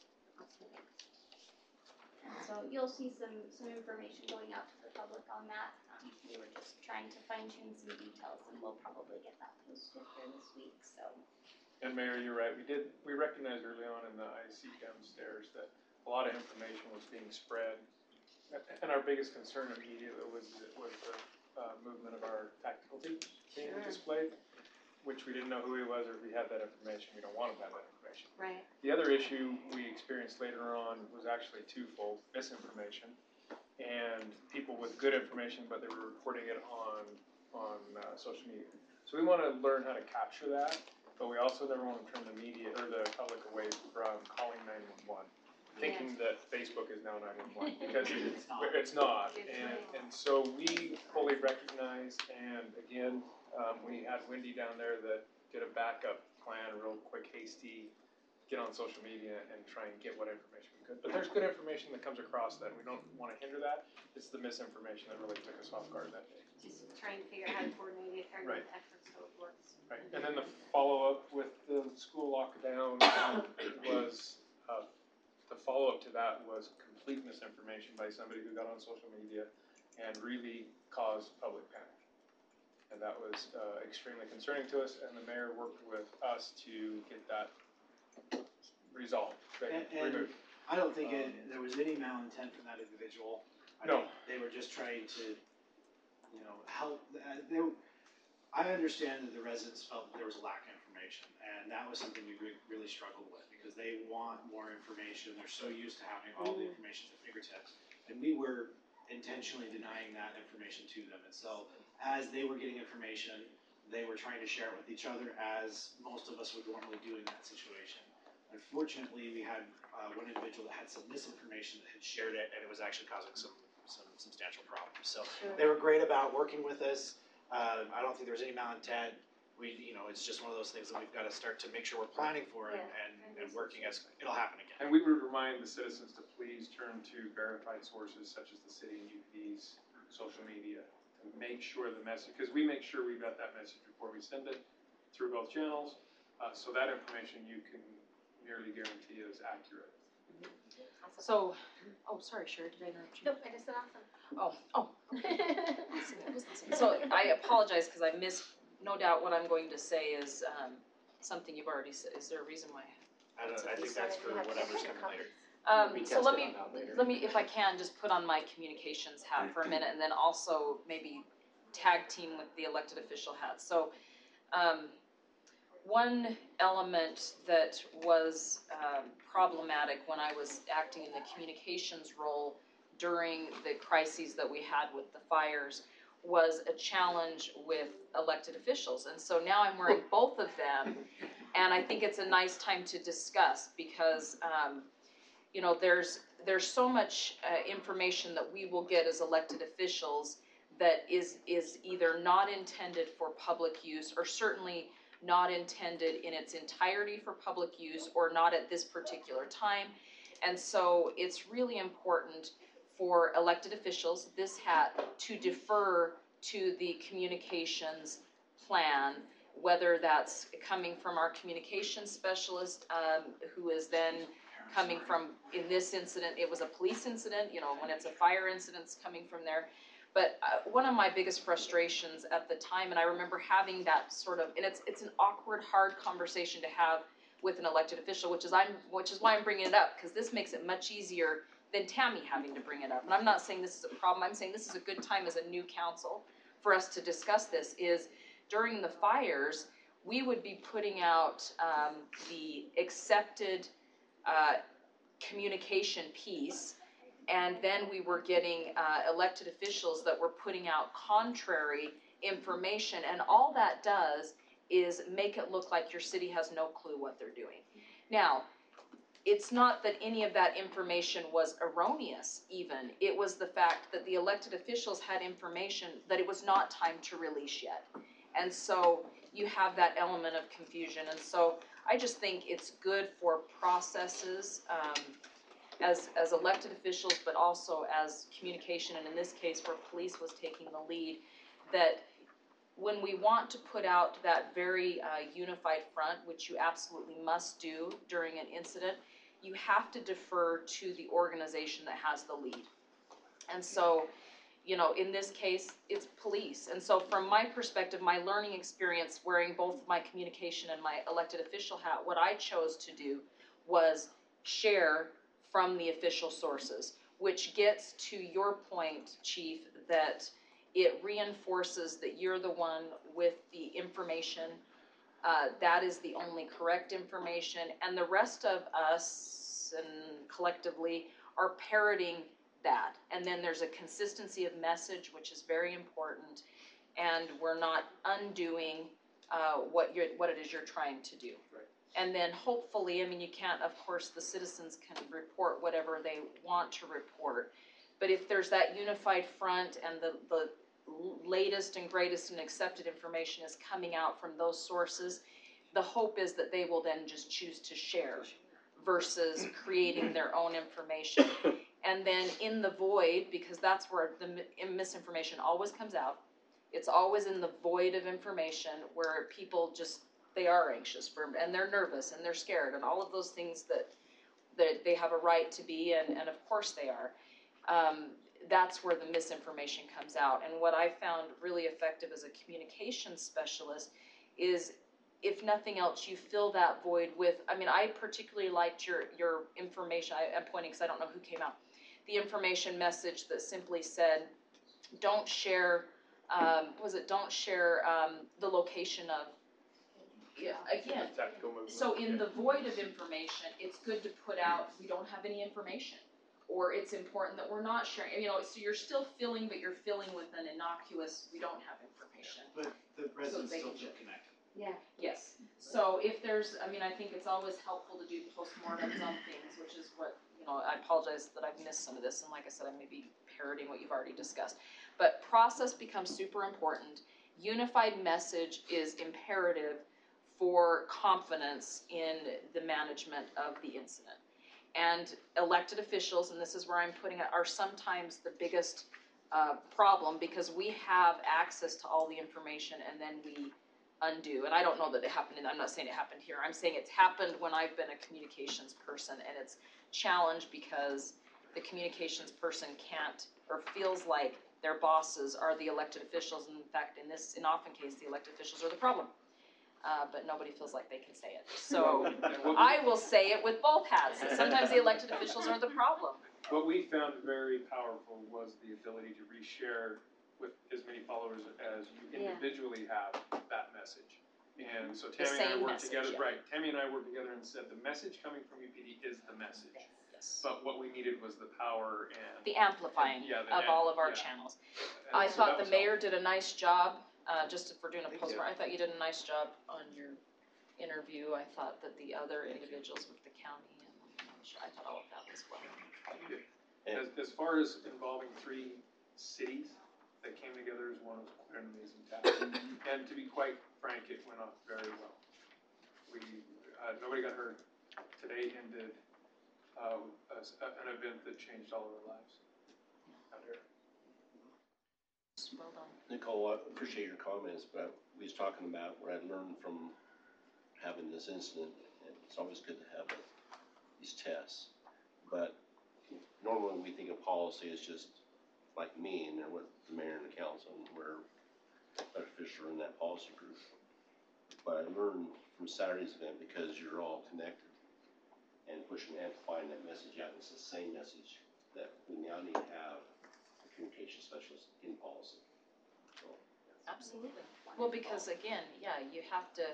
And so you'll see some, some information going out to the public on that. Um, we were just trying to fine tune some details, and we'll probably get that posted here this week, so. And Mayor, you're right, we did, we recognized early on in the I C downstairs that a lot of information was being spread. And our biggest concern immediately was, was the, uh, movement of our tactical teams being Sure. displayed, which we didn't know who he was or if he had that information, we don't want him to have that information. Right. The other issue we experienced later on was actually twofold, misinformation, and people with good information, but they were reporting it on, on, uh, social media. So we wanna learn how to capture that, but we also never wanna turn the media, or the public away from calling nine one one. thinking that Facebook is now nine one one, because It's not. it's not. It's And, not. and so we fully recognize, and again, um, we had Wendy down there that did a backup plan, real quick, hasty, get on social media and try and get what information we could. But there's good information that comes across that, we don't wanna hinder that. It's the misinformation that really took us off guard that day. Just trying to figure out how to coordinate everyone's Right. efforts so it works. Right, and then the follow-up with the school lockdown was, uh, the follow-up to that was complete misinformation by somebody who got on social media and really caused public panic. And that was, uh, extremely concerning to us, and the mayor worked with us to get that resolved, And, and removed. I don't think it, Um, there was any malintent from that individual. I No. think they were just trying to, you know, help, uh, they, I understand that the residents felt that there was a lack of information, and that was something we re- really struggled with, because they want more information, they're so used to having all the information at their fingertips, and we were intentionally denying that information to them, and so, as they were getting information, they were trying to share it with each other, as most of us would normally do in that situation. Unfortunately, we had, uh, one individual that had some misinformation that had shared it, and it was actually causing some, some substantial problems, so. They were great about working with us. Uh, I don't think there was any malintent. We, you know, it's just one of those things that we've got to start to make sure we're planning for and, Yeah. and, and working as, it'll happen again. And we would remind the citizens to please turn to verified sources such as the city and U P D's social media to make sure the message, because we make sure we vet that message before we send it through both channels, uh, so that information you can nearly guarantee is accurate. So, oh, sorry, Sherry, did I interrupt you? Nope, I just said awesome. Oh, oh, awesome, that was awesome. So I apologize, cause I missed, no doubt what I'm going to say is, um, something you've already said, is there a reason why? I don't, I think that's for whatever's coming later. Um, We so test let it me, on that later. let me, if I can, just put on my communications hat for a minute, and then also maybe tag team with the elected official hat. So, um, one element that was, um, problematic when I was acting in the communications role during the crises that we had with the fires was a challenge with elected officials. And so now I'm wearing both of them, and I think it's a nice time to discuss because, um, you know, there's, there's so much, uh, information that we will get as elected officials that is, is either not intended for public use or certainly not intended in its entirety for public use or not at this particular time. And so it's really important for elected officials, this hat, to defer to the communications plan, whether that's coming from our communications specialist, um, who is then coming from, in this incident, it was a police incident, you know, when it's a fire incident, it's coming from there. But uh, one of my biggest frustrations at the time, and I remember having that sort of, and it's it's an awkward, hard conversation to have with an elected official, which is I'm, which is why I'm bringing it up, because this makes it much easier than Tammy having to bring it up. And I'm not saying this is a problem. I'm saying this is a good time as a new council for us to discuss this. Is during the fires, we would be putting out um, the accepted uh, communication piece. And then we were getting uh, elected officials that were putting out contrary information. And all that does is make it look like your city has no clue what they're doing. Now, it's not that any of that information was erroneous even. It was the fact that the elected officials had information that it was not time to release yet. And so you have that element of confusion. And so I just think it's good for processes, um, as, as elected officials, but also as communication, and in this case where police was taking the lead, that when we want to put out that very uh, unified front, which you absolutely must do during an incident, you have to defer to the organization that has the lead. And so, you know, in this case, it's police. And so from my perspective, my learning experience wearing both my communication and my elected official hat, what I chose to do was share from the official sources, which gets to your point, Chief, that it reinforces that you're the one with the information. Uh, that is the only correct information, and the rest of us and collectively are parroting that. And then there's a consistency of message, which is very important, and we're not undoing uh, what you're, what it is you're trying to do. Right. And then hopefully, I mean, you can't, of course, the citizens can report whatever they want to report. But if there's that unified front and the, the latest and greatest and accepted information is coming out from those sources, the hope is that they will then just choose to share versus creating their own information. And then in the void, because that's where the mi- misinformation always comes out, it's always in the void of information where people just, they are anxious for, and they're nervous and they're scared and all of those things that, that they have a right to be, and, and of course they are. Um, that's where the misinformation comes out. And what I found really effective as a communications specialist is, if nothing else, you fill that void with, I mean, I particularly liked your, your information, I, I'm pointing because I don't know who came out, the information message that simply said, don't share, um, was it don't share um, the location of, yeah, again, Tactical movement. so in Yeah. the void of information, it's good to put out, we don't have any information. Or it's important that we're not sharing, you know, so you're still filling, but you're filling with an innocuous, we don't have information. But the residents they still can feel check. connected. Yeah. Yes, so if there's, I mean, I think it's always helpful to do postmortems on things, which is what, you know, I apologize that I've missed some of this, and like I said, I may be parroting what you've already discussed. But process becomes super important. Unified message is imperative for confidence in the management of the incident. And elected officials, and this is where I'm putting it, are sometimes the biggest uh, problem, because we have access to all the information and then we undo. And I don't know that it happened, and I'm not saying it happened here. I'm saying it's happened when I've been a communications person, and it's challenged because the communications person can't, or feels like their bosses are the elected officials. And in fact, in this, in often case, the elected officials are the problem. Uh, but nobody feels like they can say it. So I will say it with both hats. Sometimes the elected officials are the problem. What we found very powerful was the ability to reshare with as many followers as you Yeah. individually have that message. And so The Tammy and I same worked message, together, yeah. right, Tammy and I worked together and said the message coming from U P D is the message. Yes. But what we needed was the power and. The amplifying Yeah, the of am- all of our yeah. channels. and I so thought that the was mayor did a nice job, uh, just for doing a Thank you. postmortem. I thought you did a nice job on your interview. I thought that the other individuals with the county, and I thought all of that was well. As, as far as involving three cities that came together as one was quite an amazing task. And to be quite frank, it went off very well. We, uh, nobody got hurt. Today ended, uh, as, uh, an event that changed all of our lives out here. Well done. Nicole, I appreciate your comments, but we was talking about what I learned from having this incident, and it's always good to have these tests. But normally we think of policy as just like me and what the mayor and the council, and we're official in that policy group. But I learned from Saturday's event, because you're all connected and pushing, amplifying that message out, it's the same message that we now need to have a communication specialist in policy. So, Absolutely. Well, because again, yeah, you have to,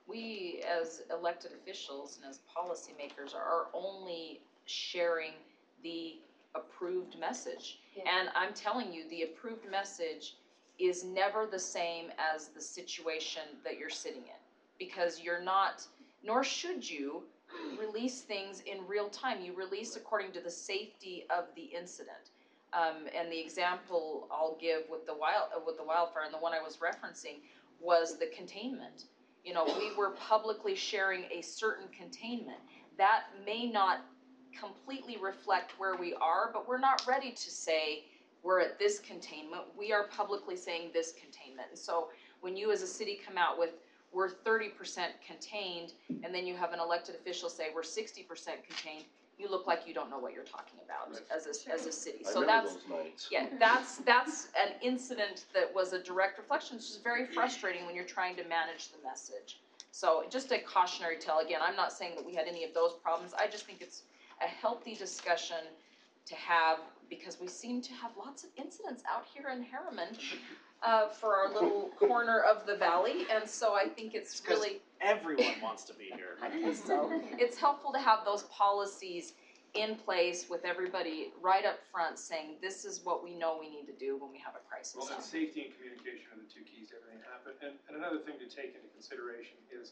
we as elected officials and as policymakers are only sharing the approved message. Yeah. And I'm telling you, the approved message is never the same as the situation that you're sitting in. Because you're not, nor should you, release things in real time. You release according to the safety of the incident. Um, and the example I'll give with the wild, uh, with the wildfire, and the one I was referencing, was the containment. You know, we were publicly sharing a certain containment. That may not completely reflect where we are, but we're not ready to say we're at this containment. We are publicly saying this containment. And so when you as a city come out with, we're thirty percent contained, and then you have an elected official say we're sixty percent contained, you look like you don't know what you're talking about as a, as a city. I So remember that's, those nights. yeah, that's, that's an incident that was a direct reflection. It's just very frustrating when you're trying to manage the message. So just a cautionary tale. Again, I'm not saying that we had any of those problems. I just think it's a healthy discussion to have, because we seem to have lots of incidents out here in Harriman uh, for our little corner of the valley. And so I think it's It's 'cause really, everyone wants to be here. I guess so. It's helpful to have those policies in place with everybody right up front saying, this is what we know we need to do when we have a crisis. Well, and safety and communication are the two keys to everything happen. And, and another thing to take into consideration is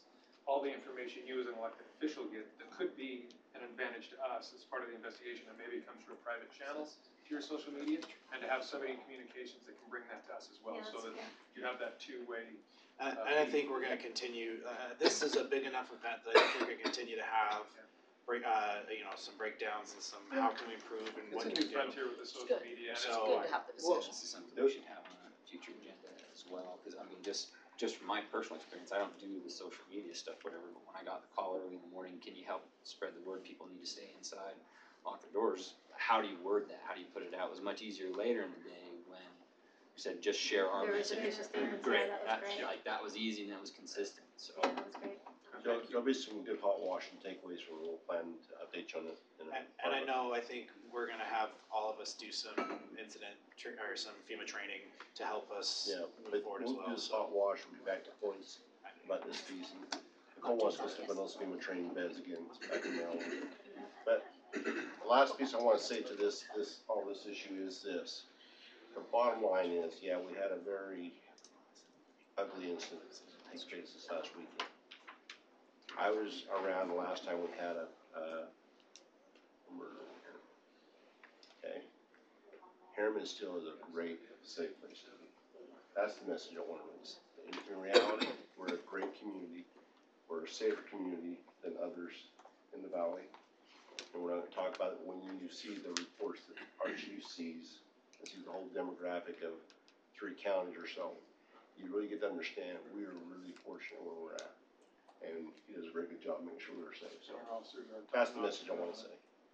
all the information you as an elected official get that could be an advantage to us as part of the investigation, and maybe it comes through a private channel to your social media, and to have somebody in communications that can bring that to us as well, Yeah, so that's that good. you have that two-way. And, and I think we're gonna continue, uh, this is a big enough event that I think we're gonna continue to have, break, uh, you know, some breakdowns and some, how can we improve and It's what a can we new do. frontier with the social media, and it's So- Good to have the Well, discussion. This is something we should have on a future agenda as well, cause I mean, just, just from my personal experience, I don't do the social media stuff, whatever, but when I got the call early in the morning, can you help spread the word, people need to stay inside, lock their doors, how do you word that, how do you put it out? It was much easier later in the day when you said, just share our There was message. additional statements, Great, yeah, that was that, great. like, that was easy and that was consistent, so. Yeah, that was great. There'll, there'll be some good hot wash and takeaways from we'll plan to update you on it. in a- And, and I know, I think we're gonna have all of us do some incident, tr- or some FEMA training to help us Yeah, move but forward as we'll do well, this so. hot wash, we'll be back to points about this season. Nicole wants us to put those FEMA training beds again, back in now. But the last piece I wanna say to this, this, all this issue is this. The bottom line is, yeah, we had a very ugly incident take place this last weekend. I was around the last time we had a, uh, murder here. Okay? Harriman still is a great, safe place to be. That's the message I want to release. In, in reality, we're a great community. We're a safer community than others in the valley. And we're not gonna talk about it when you see the reports that our chief sees, and see the whole demographic of three counties or so. You really get to understand, we are really fortunate where we're at. And he does a very good job making sure we're safe, so Our officers are that's the message I wanna say.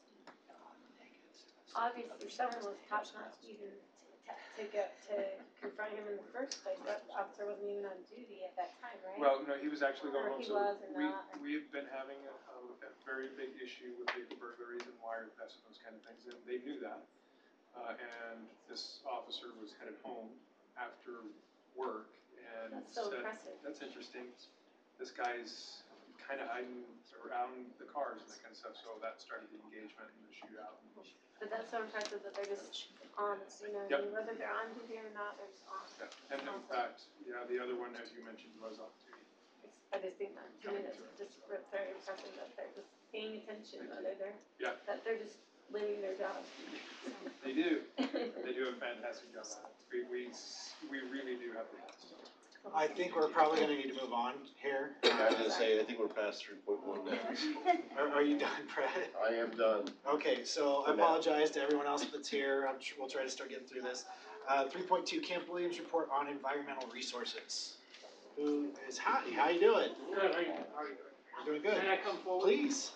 Obviously, someone was top notch even to, to go, to confront him in the first place. That officer wasn't even on duty at that time, right? Well, no, he was actually going Or home, he so was or we, not. we've been having a, a, a very big issue with big burglaries and wire thefts and those kind of things, and they knew that. Uh, and this officer was headed home after work and That's so said, impressive. that's interesting, this guy's kinda hiding around the cars and that kind of stuff, so that started the engagement and the shootout. But that's so impressive that they're just on, you know, what I Yep. mean, whether they're on duty or not, they're just on. Yeah. And in fact, yeah, the other one, as you mentioned, was off duty. It's- I just think that, to me, that's just re- very impressive that they're just paying attention, whether they're, Yeah. that they're just living their job. They do, they do a fantastic job on it. We, we, we really do have the best. I think we're probably gonna need to move on here. I was gonna say, I think we're past three point one now. Are, are you done, Brad? I am done. Okay, so I For now. apologize to everyone else that's here, I'm sure we'll try to start getting through this. Uh, three point two, Camp Williams report on environmental resources. Who is, hi, how you doing? Good, how you, how are you doing? You're doing good. Can I come forward? Please.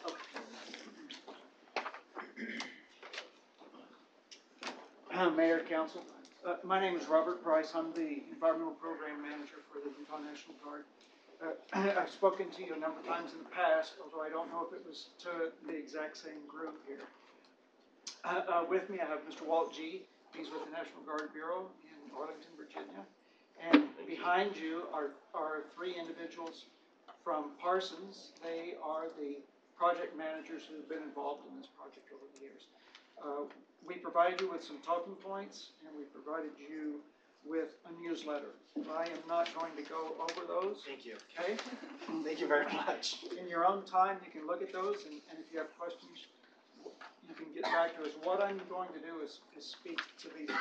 Uh, Mayor, Council, uh, my name is Robert Price, I'm the Environmental Program Manager for the Utah National Guard. Uh, I've spoken to you a number of times in the past, although I don't know if it was to the exact same group here. Uh, uh, with me, I have Mister Walt G., he's with the National Guard Bureau in Arlington, Virginia. And behind you are, are three individuals from Parsons. They are the project managers who have been involved in this project over the years. Uh, we provided you with some talking points, and we provided you with a newsletter. I am not going to go over those, Thank you. okay? Thank you very much. In your own time, you can look at those, and, and if you have questions, you can get back to us. What I'm going to do is, is speak to these.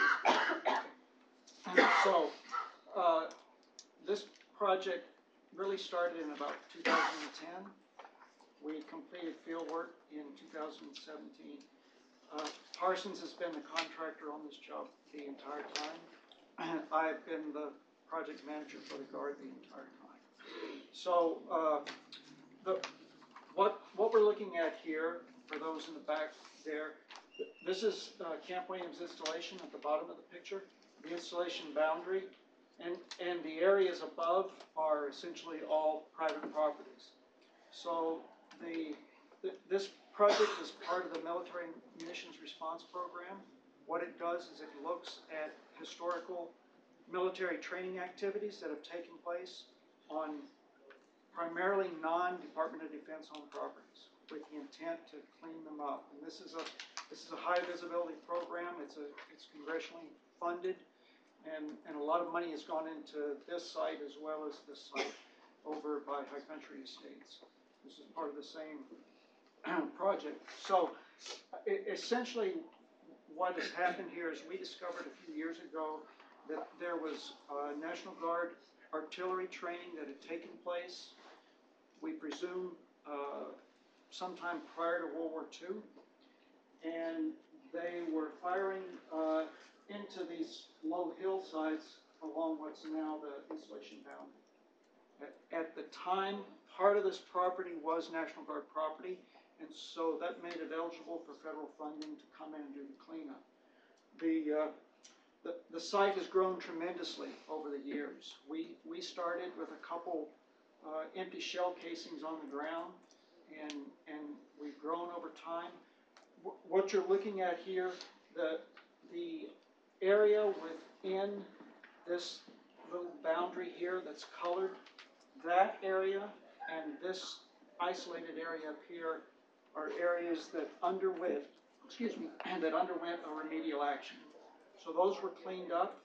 So, uh, this project really started in about two thousand ten. We completed field work in two thousand seventeen. Uh, Parsons has been the contractor on this job the entire time. I've been the project manager for the Guard the entire time. So, uh, the, what, what we're looking at here, for those in the back there, this is uh, Camp Williams installation at the bottom of the picture, the installation boundary, and, and the areas above are essentially all private properties. So the, the this project is part of the Military Munitions Response Program. What it does is it looks at historical military training activities that have taken place on primarily non-Department of Defense owned properties with the intent to clean them up. And this is a this is a high visibility program. It's a it's congressionally funded, and, and a lot of money has gone into this site as well as this site over by High Country Estates. This is part of the same project. So e- essentially, what has happened here is we discovered a few years ago that there was uh, National Guard artillery training that had taken place, we presume uh, sometime prior to World War Two, and they were firing uh, into these low hillsides along what's now the installation boundary. At, at the time, part of this property was National Guard property, and so that made it eligible for federal funding to come in and do the cleanup. The, uh, the, the site has grown tremendously over the years. We, we started with a couple uh, empty shell casings on the ground, and, and we've grown over time. W- what you're looking at here, the, the area within this little boundary here that's colored, that area and this isolated area up here are areas that underwent, excuse me, that underwent a remedial action. So those were cleaned up.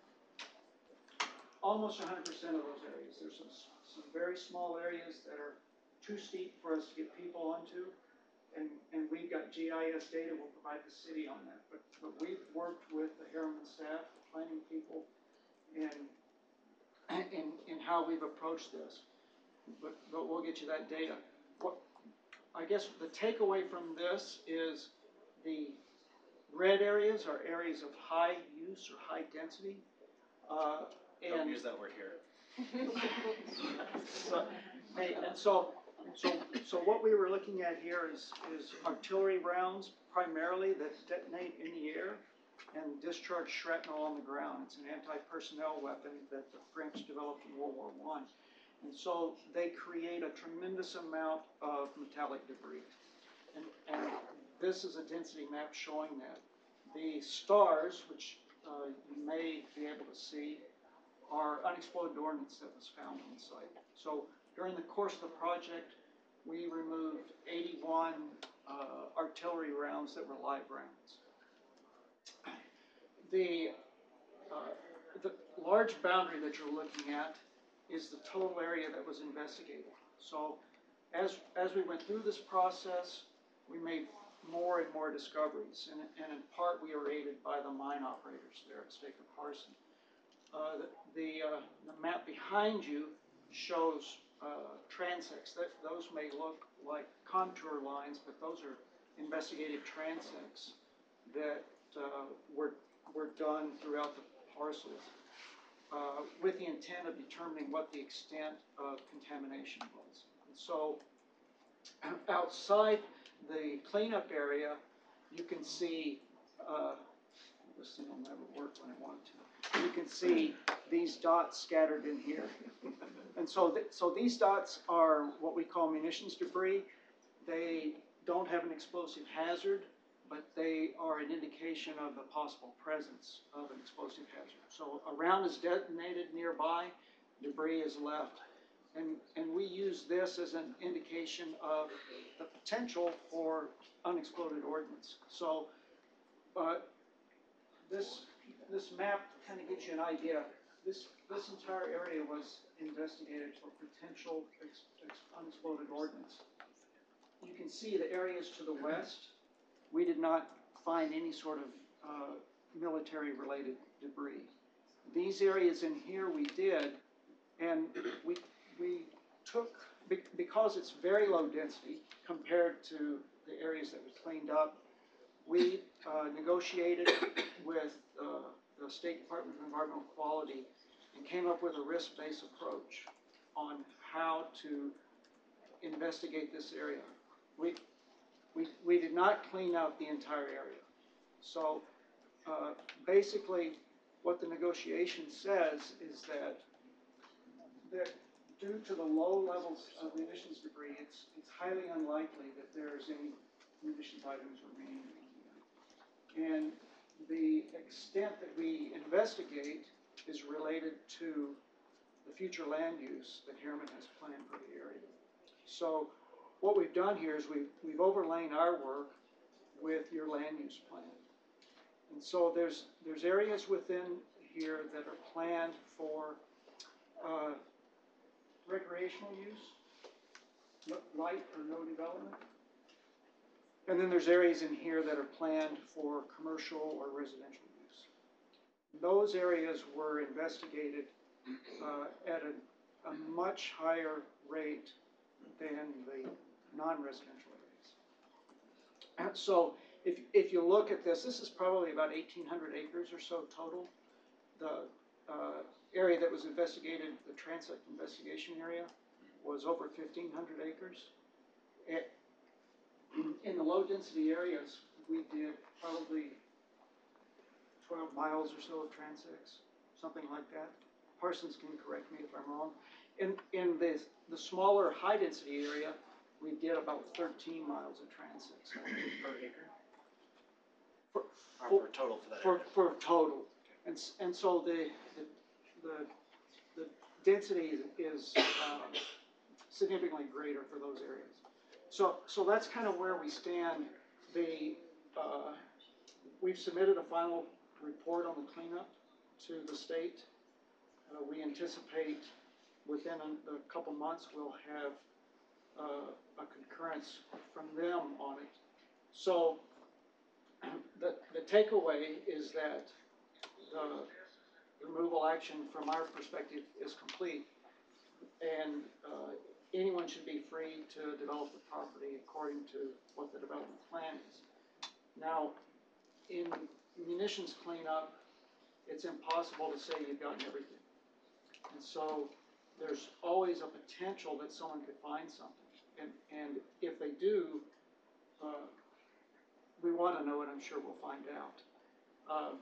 Almost one hundred percent of those areas. There's some, some very small areas that are too steep for us to get people onto, and, and we've got G I S data, we'll provide the city on that. But, but we've worked with the Harriman staff, the planning people, in, in, in how we've approached this. But, but we'll get you that data. What, I guess the takeaway from this is the red areas are areas of high use or high density. Uh, and Don't use that word here. so, hey, and so, so, so what we were looking at here is, is artillery rounds primarily that detonate in the air and discharge shrapnel on the ground. It's an anti-personnel weapon that the French developed in World War One. And so they create a tremendous amount of metallic debris. And, and this is a density map showing that. The stars, which uh, you may be able to see, are unexploded ordnance that was found on the site. So during the course of the project, we removed eighty-one uh, artillery rounds that were live rounds. The, uh, the large boundary that you're looking at is the total area that was investigated. So as, as we went through this process, we made more and more discoveries, and, and in part we were aided by the mine operators there at Staker Parson. Uh, the the, uh, the map behind you shows uh, transects. That, those may look like contour lines, but those are investigative transects that uh, were, were done throughout the parcels uh, with the intent of determining what the extent of contamination was. And so outside the cleanup area, you can see, uh, this thing will never work when I want it to. You can see these dots scattered in here. And so, th so these dots are what we call munitions debris. They don't have an explosive hazard, but they are an indication of the possible presence of an explosive hazard. So a round is detonated nearby, debris is left. And, and we use this as an indication of the potential for unexploded ordnance. So uh, this, this map kind of gives you an idea. This, this entire area was investigated for potential ex, ex, unexploded ordnance. You can see the areas to the west. We did not find any sort of uh, military-related debris. These areas in here we did, and we we took, because it's very low density compared to the areas that we cleaned up, we uh, negotiated with uh, the State Department of Environmental Quality and came up with a risk-based approach on how to investigate this area. We, we, we did not clean out the entire area. So uh, basically what the negotiation says is that, that due to the low levels of munitions debris, it's, it's highly unlikely that there's any munitions items remaining in here. And the extent that we investigate is related to the future land use that Harriman has planned for the area. So what we've done here is we've, we've overlain our work with your land use plan. And so there's, there's areas within here that are planned for uh, recreational use, no- light or no development. And then there's areas in here that are planned for commercial or residential use. Those areas were investigated uh, at a, a much higher rate than the non-residential areas. And so if, if you look at this, this is probably about eighteen hundred acres or so total. The uh, area that was investigated, the transect investigation area, was over fifteen hundred acres. It, in the low-density areas, we did probably twelve miles or so of transects, something like that. Parsons can correct me if I'm wrong. In, in the, the smaller high-density area, we did about thirteen miles of transects. Per acre? For, Or for total for that for, area? for total. And, s- and so the, the, the, the density is, um, significantly greater for those areas. So, so that's kind of where we stand. The, uh, we've submitted a final report on the cleanup to the state. Uh, we anticipate within a, a couple months we'll have uh, a concurrence from them on it. So the, the takeaway is that the removal action from our perspective is complete, and uh, anyone should be free to develop the property according to what the development plan is. Now, in munitions cleanup, it's impossible to say you've gotten everything. And so there's always a potential that someone could find something. And, and if they do, uh, we want to know it, I'm sure we'll find out. Um,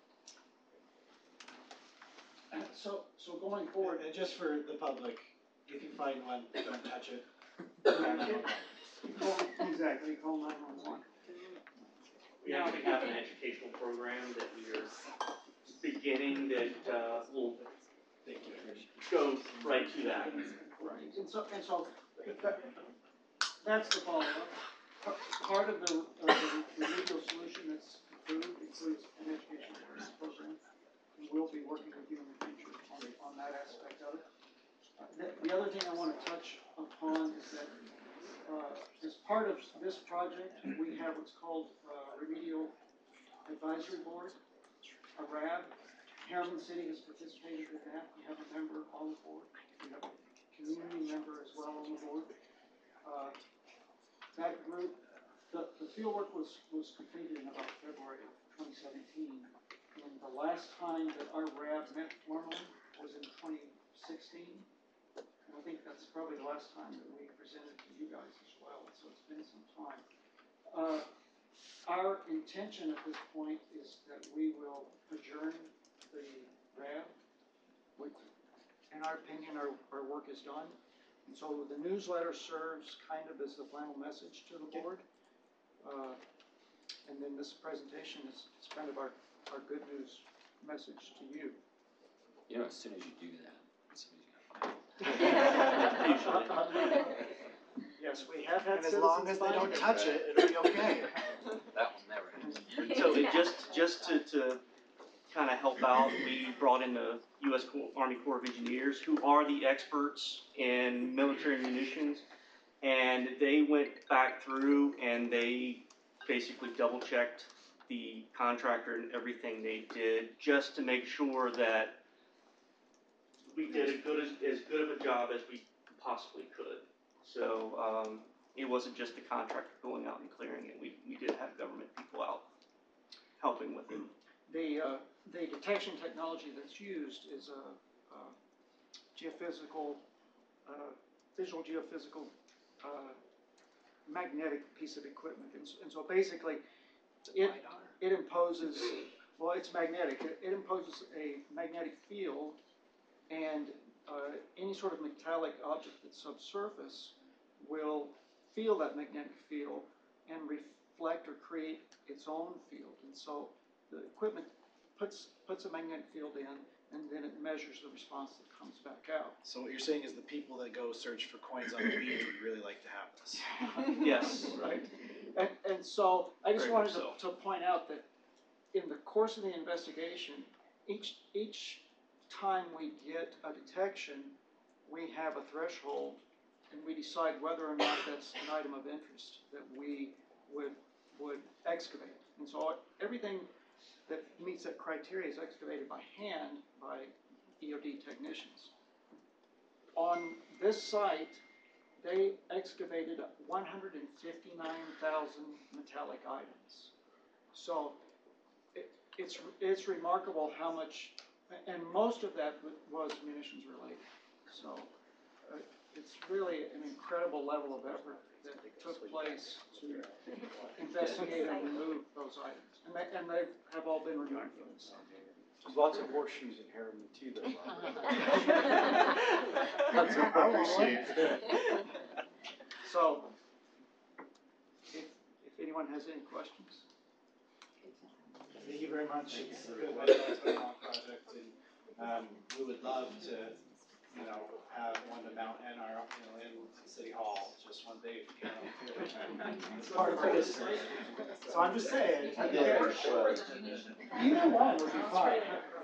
so, so going forward. And just for the public, if you find one, don't touch it. You call, exactly, call nine one one. We actually have an educational program that we are beginning that, uh, will go right to that. Right, and so, and so, that, that's the follow-up. Pa- Part of the, of the remedial solution that's approved includes an education program. And we'll be working with you in the future on, on that aspect of it. Uh, The, the other thing I want to touch upon is that, uh, as part of this project, we have what's called, uh, Remedial Advisory Board, a R A B. Hamilton City has participated in that. We have a member on the board. We have a community member as well on the board. Uh, that group, the, the fieldwork was, was completed in about February of twenty seventeen. And the last time that our R A B met formally was in twenty sixteen. And I think that's probably the last time that we presented to you guys as well, so it's been some time. Uh, our intention at this point is that we will adjourn the R A B. With, in our opinion, our, our work is done. And so the newsletter serves kind of as the final message to the board. Uh, and then this presentation is, is kind of our, our good news message to you. You know, as soon as you do that, somebody's gonna find it. Yes, we have had And as citizens long as they find don't it. touch it, it'll be okay. That one never ends. So it just, just to, to kind of help out, we brought in the U S Corps- Army Corps of Engineers, who are the experts in military munitions. And they went back through and they basically double checked the contractor and everything they did, just to make sure that we did as good as, as good of a job as we possibly could. So, um, it wasn't just the contractor going out and clearing it. We, we did have government people out helping with it. The, uh, the detection technology that's used is a, a geophysical, uh, visual geophysical, uh, magnetic piece of equipment. And, s- and so basically, it, it imposes, well, it's magnetic. It, it imposes a magnetic field, and uh, any sort of metallic object that's subsurface will feel that magnetic field and reflect or create its own field. And so the equipment puts, puts a magnetic field in, and then it measures the response that comes back out. So what you're saying is the people that go search for coins on the beach would really like to have this. Yes. Right. And, and so I just Very wanted much to, to point out that in the course of the investigation, each, each time we get a detection, we have a threshold and we decide whether or not that's an item of interest that we would, would excavate. And so everything that meets that criteria is excavated by hand by E O D technicians. On this site, they excavated one hundred fifty-nine thousand metallic items. So it, it's, it's remarkable how much, and most of that was munitions related. So uh, it's really an incredible level of effort that took place to investigate and remove those items. And they, and they have all been removed from the site. There's lots of horseshoes in Harriman too, though. That's I appreciate it. So, if, if anyone has any questions? Thank you very much. It's a good work on the Mount project, and, um, we would love to, you know, have one to mount in our, you know, in City Hall, just one day if you can. It's part of our history. So I'm just saying. Either one would be fine.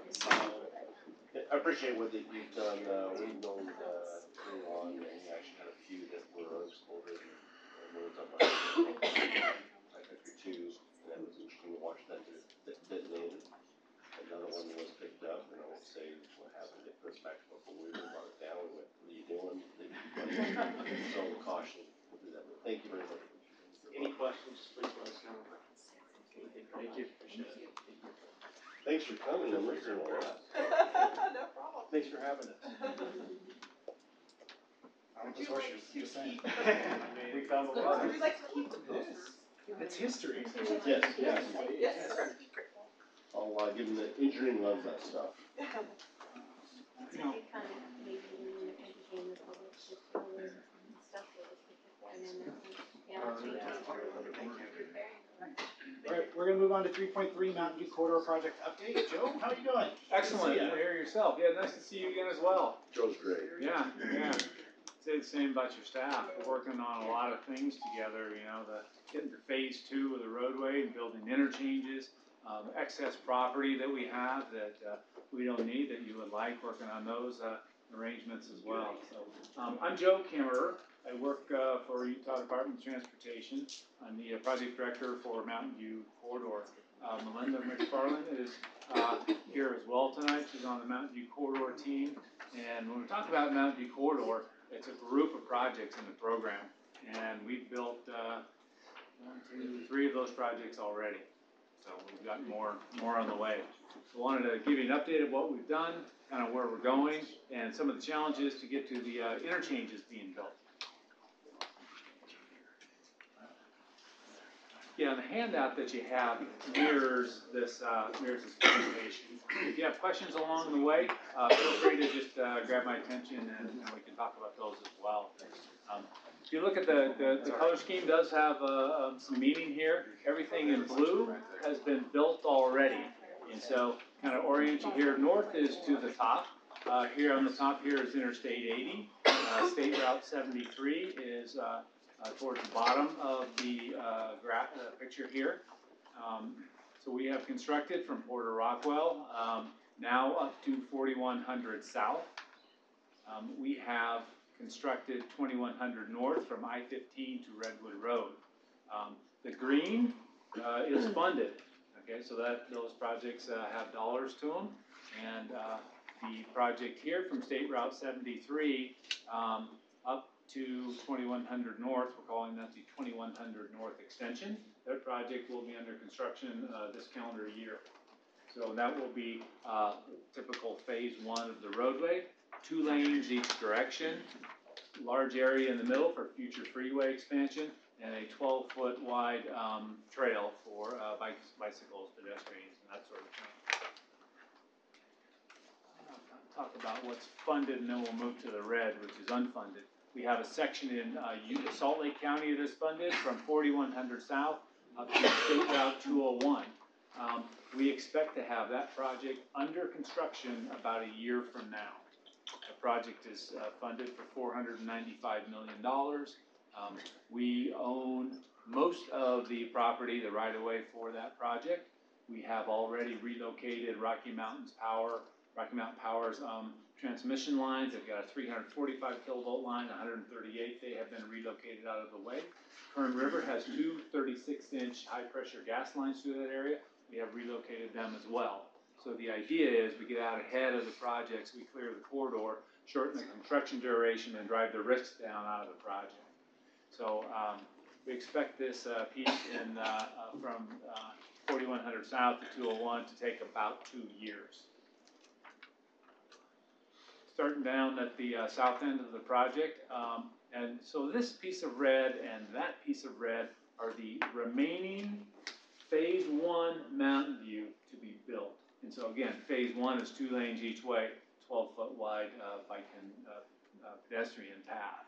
I appreciate what that you've done, uh, we've known, uh, pretty long, and we actually had a few that were unexploded, and we was up on, I picked two, and that was interesting to watch that that detonated. Another one was picked up, and I won't say what happened, it pushed back up, but we brought it down, we went, what are you doing? So caution, we'll do that, but thank you very much. Any questions, please let us know. Thank you. Thanks for coming and listening to us. No problem. Thanks for having us. I don't just horseshoes, just saying. We found a lot. We like to keep them It is. It's history. Yes, yes. Yes, sir. I'll, uh, give them the engineering loves that stuff. So you kind of maybe when you're educating the public, just all the stuff that was before, and then, yeah. All right, we're gonna move on to three point three, Mountain View Corridor Project Update. Joe, how are you doing? Excellent, Good to see ya. to hear yourself. Yeah, nice to see you again as well. Joe's great. Yeah, yeah. Say the same about your staff. We're working on a lot of things together, you know, the, getting to phase two of the roadway and building interchanges, um, excess property that we have that, uh, we don't need that you would like, working on those, uh, arrangements as well. So, um, I'm Joe Kimmerer. I work, uh, for Utah Department of Transportation. I'm the uh, project director for Mountain View Corridor. Uh, Melinda McFarland is, uh, here as well tonight. She's on the Mountain View Corridor team. And when we talk about Mountain View Corridor, it's a group of projects in the program. And we've built, uh, one, two, three of those projects already. So we've got more, more on the way. So I wanted to give you an update of what we've done, kind of where we're going, and some of the challenges to get to the, uh, interchanges being built. Yeah, the handout that you have mirrors this, uh, mirrors this presentation. If you have questions along the way, uh, feel free to just, uh, grab my attention and, and we can talk about those as well. Um, if you look at the, the, the color scheme does have, uh, um, some meaning here. Everything in blue has been built already. And so, kind of orient you here. North is to the top. Uh, here on the top here is Interstate eighty. Uh, State Route seventy-three is, uh, Uh, towards the bottom of the uh, gra- uh, picture here. Um, so we have constructed from Porter Rockwell, um, now up to forty-one hundred south. Um, we have constructed twenty-one hundred north from I fifteen to Redwood Road. Um, the green uh, is funded, okay, so that those projects uh, have dollars to them. And uh, the project here from State Route seventy-three um, up to twenty-one hundred north, we're calling that the twenty-one hundred north extension. That project will be under construction uh, this calendar year. So that will be uh, typical phase one of the roadway, two lanes each direction, large area in the middle for future freeway expansion, and a twelve foot wide um, trail for uh, bikes, bicycles, pedestrians, and that sort of thing. I'll talk about what's funded, and then we'll move to the red, which is unfunded. We have a section in uh, Salt Lake County that is funded from forty-one hundred south up to State Route two oh one. Um, we expect to have that project under construction about a year from now. The project is uh, funded for four hundred ninety-five million dollars. Um, we own most of the property, the right-of-way for that project. We have already relocated Rocky Mountains Power, Rocky Mountain Power's um, transmission lines. They've got a three hundred forty-five kilovolt line, one hundred thirty-eight, they have been relocated out of the way. Kern River has two thirty-six inch high-pressure gas lines through that area. We have relocated them as well. So the idea is we get out ahead of the projects, we clear the corridor, shorten the construction duration, and drive the risks down out of the project. So um, we expect this uh, piece in, uh, uh, from uh, forty-one hundred south to two oh one to take about two years. Starting down at the uh, south end of the project, um, and so this piece of red and that piece of red are the remaining phase one Mountain View to be built. And so again, phase one is two lanes each way, twelve foot wide uh, bike and uh, uh, pedestrian path.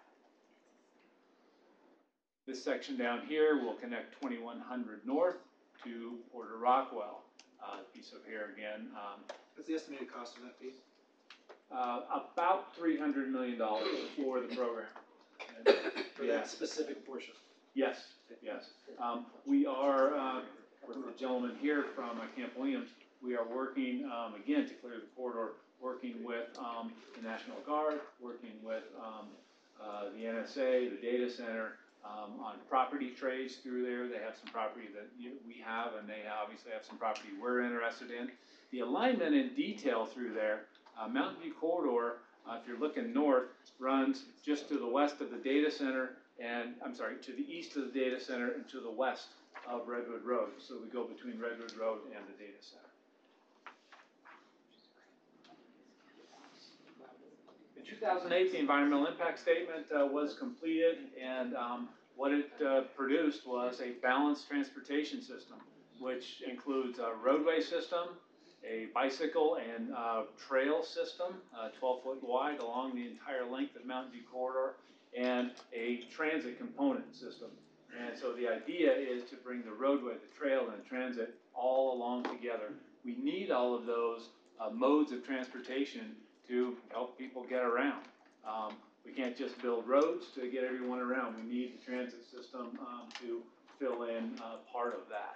This section down here will connect twenty-one hundred north to Porter Rockwell. Uh, piece of here again. Um, What's the estimated cost of that piece? uh, about three hundred million dollars for the program. And, For yeah. that specific portion? Yes, yes. Um, we are, uh, with the gentleman here from uh, Camp Williams, we are working, um, again, to clear the corridor, working with, um, the National Guard, working with, um, uh, the N S A, the data center, um, on property trades through there. They have some property that you, we have, and they obviously have some property we're interested in. The alignment in detail through there, uh, Mountain View Corridor, uh, if you're looking north, runs just to the west of the data center, and, I'm sorry, to the east of the data center and to the west of Redwood Road. So we go between Redwood Road and the data center. In two thousand eight, the environmental impact statement uh, was completed, and um, what it uh, produced was a balanced transportation system, which includes a roadway system, a bicycle and uh, trail system, uh, twelve foot wide along the entire length of Mountain View Corridor, and a transit component system. And so the idea is to bring the roadway, the trail, and the transit all along together. We need all of those uh, modes of transportation to help people get around. Um, we can't just build roads to get everyone around. We need the transit system um, to fill in uh, part of that.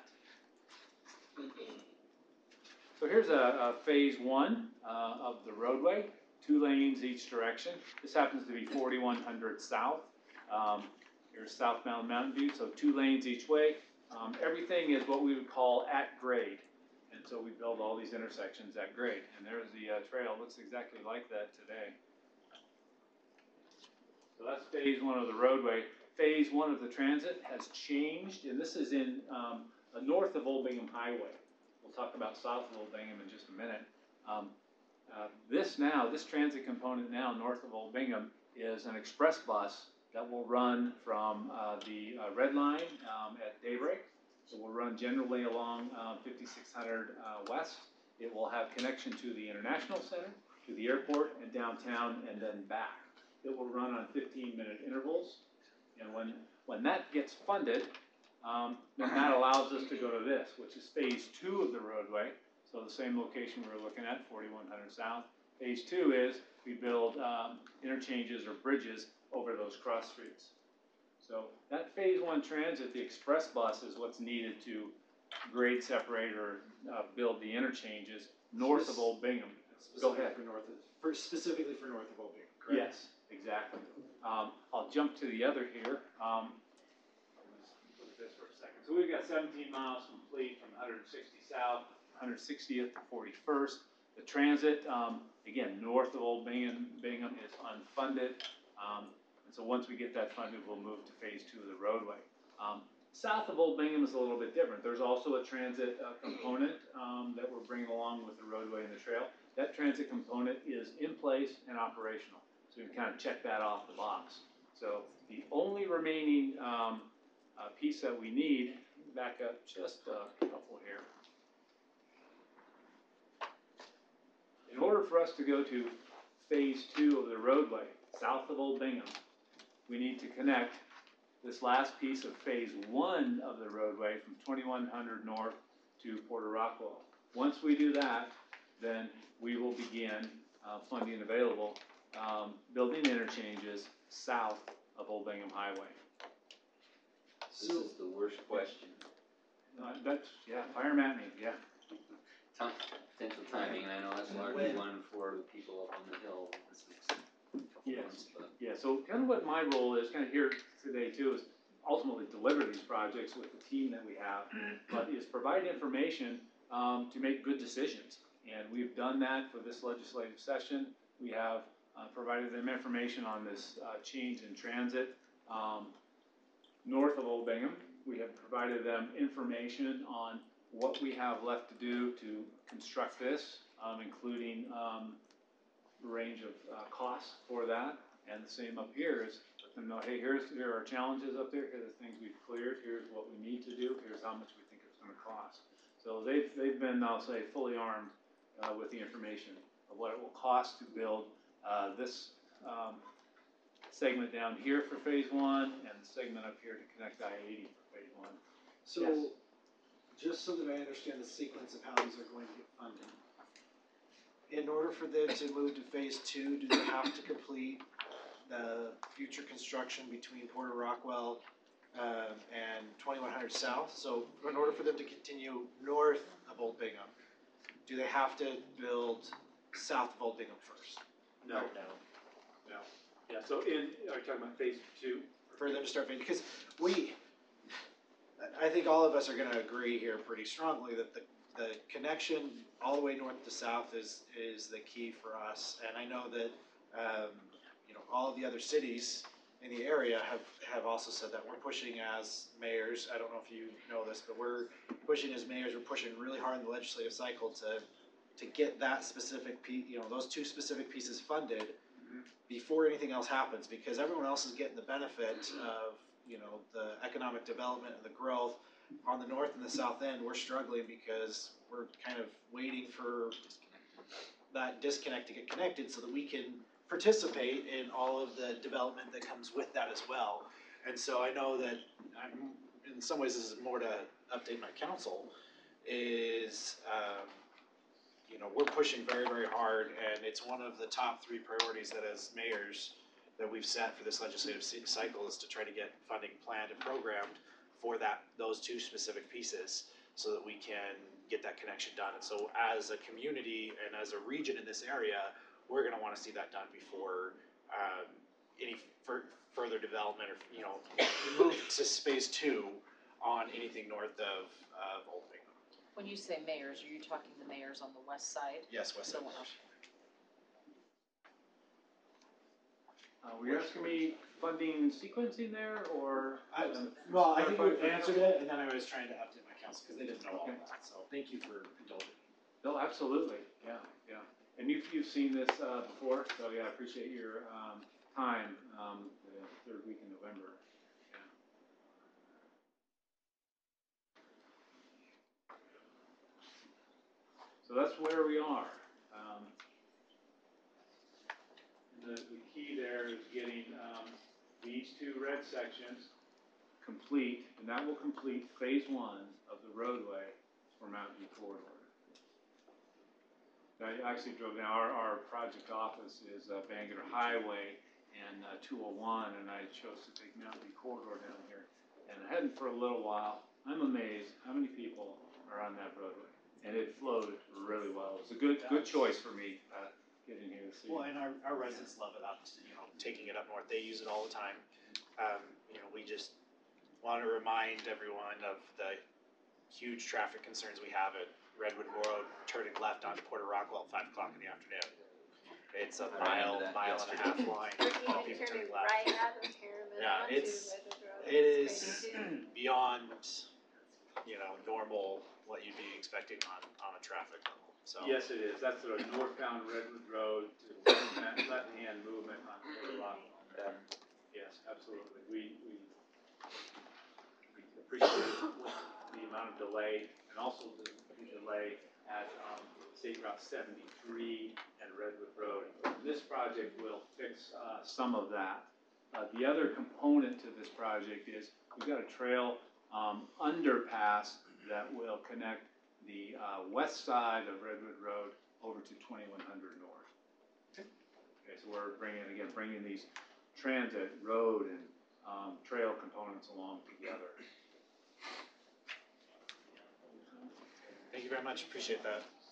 So here's a, a phase one uh, of the roadway, two lanes each direction. This happens to be forty-one hundred south. Um, here's southbound Mountain View, so two lanes each way. Um, everything is what we would call at grade. And so we build all these intersections at grade. And there's the uh, trail, looks exactly like that today. So that's phase one of the roadway. Phase one of the transit has changed, and this is in um, uh, north of Old Bingham Highway. We'll talk about south of Old Bingham in just a minute. Um, uh, this now, this transit component now north of Old Bingham is an express bus that will run from uh, the uh, Red Line um, at daybreak. It will run generally along uh, fifty-six hundred uh, west. It will have connection to the International Center, to the airport, and downtown, and then back. It will run on fifteen minute intervals. And when, when that gets funded, um, then that allows us to go to this, which is phase two of the roadway. So the same location we were looking at, forty-one hundred south. Phase two is we build um, interchanges or bridges over those cross streets. So that phase one transit, the express bus, is what's needed to grade separate or uh, build the interchanges north of Old Bingham. Go ahead. For north of, for specifically for north of Old Bingham, correct? Yes, exactly. Um, I'll jump to the other here. Um, let's look at this for a second. So we've got seventeen miles complete from one hundred sixty south, one hundred sixtieth to forty-first. The transit, um, again, north of Old Bingham, Bingham is unfunded. Um, and so once we get that funded, we'll move to phase two of the roadway. Um, south of Old Bingham is a little bit different. There's also a transit uh, component um, that we're bringing along with the roadway and the trail. That transit component is in place and operational. So we can kind of check that off the box. So the only remaining um, uh, piece that we need, back up just a couple here. In order for us to go to phase two of the roadway, south of Old Bingham, we need to connect this last piece of phase one of the roadway from twenty-one hundred north to Porter Rockwell. Once we do that, then we will begin uh, funding available, um, building interchanges south of Old Bingham Highway. This is the worst question. Uh, that's, yeah, fire 'em at me, yeah. Time, potential timing, and I know that's largely one for the people up on the hill, this next couple Yes. months, but. Yeah, so kind of what my role is, kind of here today too, is ultimately deliver these projects with the team that we have, but is provide information um, to make good decisions. And we've done that for this legislative session. We have uh, provided them information on this uh, change in transit um, north of Old Bingham. We have provided them information on what we have left to do to construct this, um, including um, the range of uh, costs for that. And the same up here is let them know, hey, here's, here are our challenges up there, here are the things we've cleared, here's what we need to do, here's how much we think it's gonna cost. So they've, they've been, I'll say, fully armed uh, with the information of what it will cost to build uh, this um, segment down here for phase one and the segment up here to connect I eighty for phase one. So, Yes. just so that I understand the sequence of how these are going to get funded. In order for them to move to phase two, do they have to complete the future construction between Porter Rockwell um, and twenty-one hundred South? So in order for them to continue north of Old Bingham, do they have to build south of Old Bingham first? No, no, no. Yeah, so in, are you talking about phase two? For them to start phase, because we, I think all of us are gonna agree here pretty strongly that the, the connection all the way north to south is, is the key for us. And I know that, um, you know, all of the other cities in the area have, have also said that. We're pushing as mayors, I don't know if you know this, but we're pushing as mayors, we're pushing really hard in the legislative cycle to, to get that specific piece, you know, those two specific pieces funded before anything else happens, because everyone else is getting the benefit of, you know, the economic development and the growth. On the north and the south end, we're struggling because we're kind of waiting for that disconnect to get connected so that we can participate in all of the development that comes with that as well. And so I know that I'm, in some ways this is more to update my council, is, um, you know, we're pushing very, very hard, and it's one of the top three priorities that as mayors that we've set for this legislative cycle is to try to get funding planned and programmed for that, those two specific pieces, so that we can get that connection done. And so as a community and as a region in this area, we're gonna wanna see that done before um, any fur further development or, you know, move to phase two on anything north of, of Old Bingham. When you say mayors, are you talking the mayors on the west side? Yes, west side. The one- Uh, were you asking me funding sequencing there, or? I, um, well, I think you clarify- answered it, and then I was trying to update my council, because they didn't know all Okay. of that, so thank you for indulging. No, absolutely, yeah, yeah. And you've, you've seen this, uh, before, so yeah, I appreciate your, um, time, um, the third week in November. Yeah. So that's where we are. Um, the, the key there is getting, um, these two red sections complete, and that will complete phase one of the roadway for Mountain View Corridor. I actually drove down, our, our project office is uh, Bangor Highway and uh, two oh one, and I chose to take Mountain View Corridor down here. And I hadn't for a little while. I'm amazed how many people are on that roadway. And it flowed really well. It's a good, good choice for me, uh, getting here to see. Well, and our, our residents love it up, you know, taking it up north, they use it all the time. Um, you know, we just want to remind everyone of the huge traffic concerns we have at Redwood Road, turning left onto Porter Rockwell at five o'clock in the afternoon. It's a I ran mile, into that mile and a half line, Or all even people turning turning left. right out of Harriman Yeah, onto it's- Redwood Road. It It's is crazy too. beyond, you know, normal, what you'd be expecting on, on a traffic level, so. Yes, it is. That's the northbound Redwood Road to left, left-hand movement on Porter Rock. Yeah. Yes, absolutely. We, we, we appreciate the amount of delay and also the, the delay at, um, State Route seventy-three and Redwood Road. This project will fix, uh, some of that. Uh, the other component to this project is we've got a trail, um, underpass that will connect the, uh, west side of Redwood Road over to twenty-one hundred north. Okay, so we're bringing, again, bringing these transit, road, and, um, trail components along together. Thank you very much, appreciate that.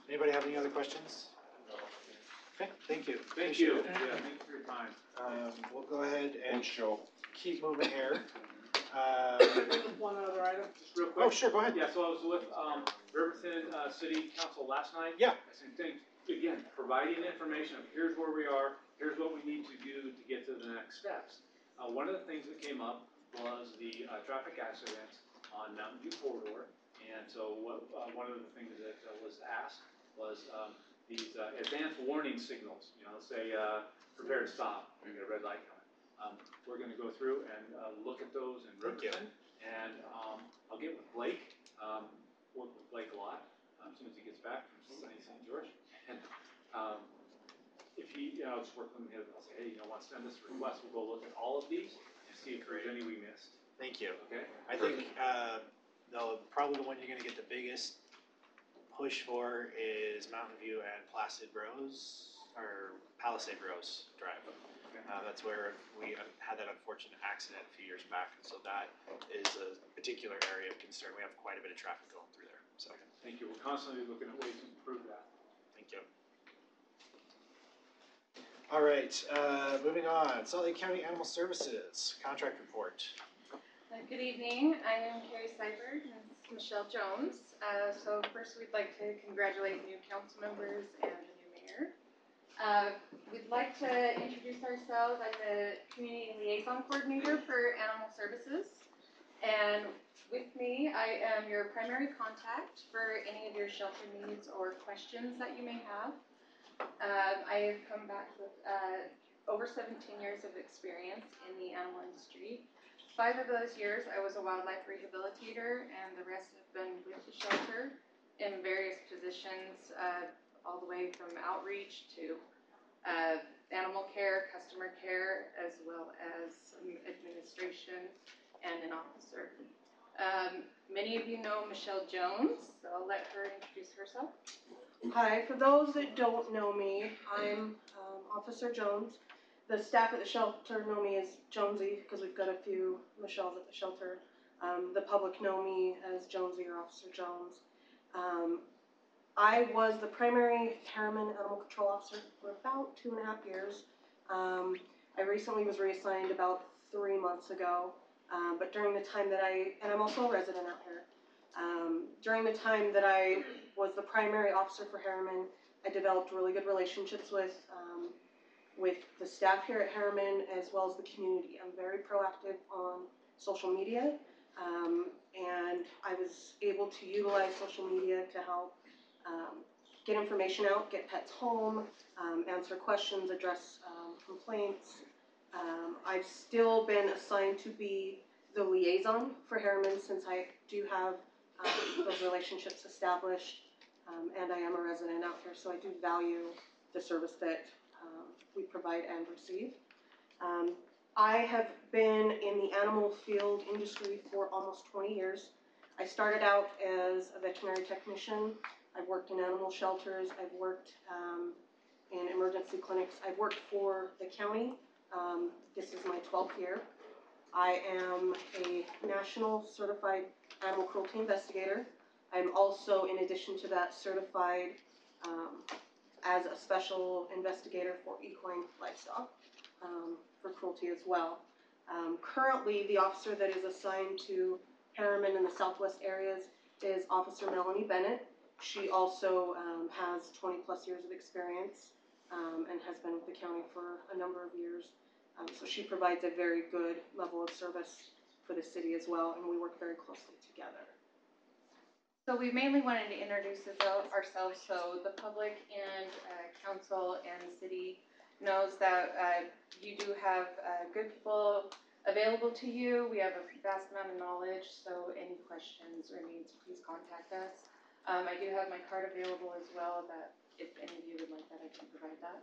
Anybody have any other questions? Okay, thank you. Thank you, yeah, thank you for your time. Um, we'll go ahead and Thanks, Joe. keep moving here. Um, One other item, just real oh, quick. sure, go ahead. Yeah, so I was with, um, Riverton, uh, City Council last night. Yeah. Same thing, again, providing information of here's where we are, here's what we need to do to get to the next steps. Uh, one of the things that came up was the, uh, traffic accident on Mountain View corridor. And so what, uh, one of the things that uh, was asked was, um, these, uh, advanced warning signals, you know, say, uh, prepare to stop, you get a red light coming. Um, we're gonna go through and, uh, look at those in Thank you. Riverton. And, um, I'll get with Blake, um, work with Blake a lot, um, as soon as he gets back from sunny Saint George. And, um, if he, you know, I'll just work with him, I'll say, hey, you know, want to send this request, we'll go look at all of these and see if there's any we missed, Thank you. okay? I think, uh, the, probably the one you're gonna get the biggest push for is Mountain View and Placid Rose, or Palisade Rose Drive. Uh, that's where we had that unfortunate accident a few years back, and so that is a particular area of concern. We have quite a bit of traffic going through there, so, Thank you, we're constantly looking at ways to improve that. thank you. All right, uh, moving on, Salt Lake County Animal Services, contract report. Uh, Good evening, I am Carrie Seibert and this is Michelle Jones. Uh, so first we'd like to congratulate new council members and the new mayor. Uh, we'd like to introduce ourselves. I'm the community liaison coordinator for animal services. And with me, I am your primary contact for any of your shelter needs or questions that you may have. Uh, I have come back with uh, over seventeen years of experience in the animal industry. Five of those years I was a wildlife rehabilitator, and the rest have been with the shelter in various positions, uh, all the way from outreach to uh, animal care, customer care, as well as some administration and an officer. Um, many of you know Michelle Jones, so I'll let her introduce herself. Hi, for those that don't know me, I'm um, Officer Jones. The staff at the shelter know me as Jonesy because we've got a few Michelles at the shelter. Um, the public know me as Jonesy or Officer Jones. Um, I was the primary Harriman Animal Control Officer for about two and a half years. Um, I recently was reassigned about three months ago, um, but during the time that I, and I'm also a resident out here, um, during the time that I was the primary officer for Harriman, I developed really good relationships with um, with the staff here at Harriman as well as the community. I'm very proactive on social media, um, and I was able to utilize social media to help um, get information out, get pets home, um, answer questions, address um, complaints. Um, I've still been assigned to be the liaison for Harriman since I do have um, those relationships established, um, and I am a resident out here, so I do value the service that um, we provide and receive. Um, I have been in the animal field industry for almost twenty years. I started out as a veterinary technician. I've worked in animal shelters. I've worked um, in emergency clinics. I've worked for the county. Um, this is my twelfth year. I am a national certified animal cruelty investigator. I'm also, in addition to that, certified um, as a special investigator for equine livestock um, for cruelty as well. Um, currently, the officer that is assigned to Harriman in the southwest areas is Officer Melanie Bennett. She also um, has twenty plus years of experience um, and has been with the county for a number of years. Um, so she provides a very good level of service for the city as well, and we work very closely together. So we mainly wanted to introduce ourselves so the public and uh, council and city knows that uh, you do have uh, good people available to you. We have a vast amount of knowledge, so any questions or needs, please contact us. Um, I do have my card available as well, that if any of you would like that, I can provide that.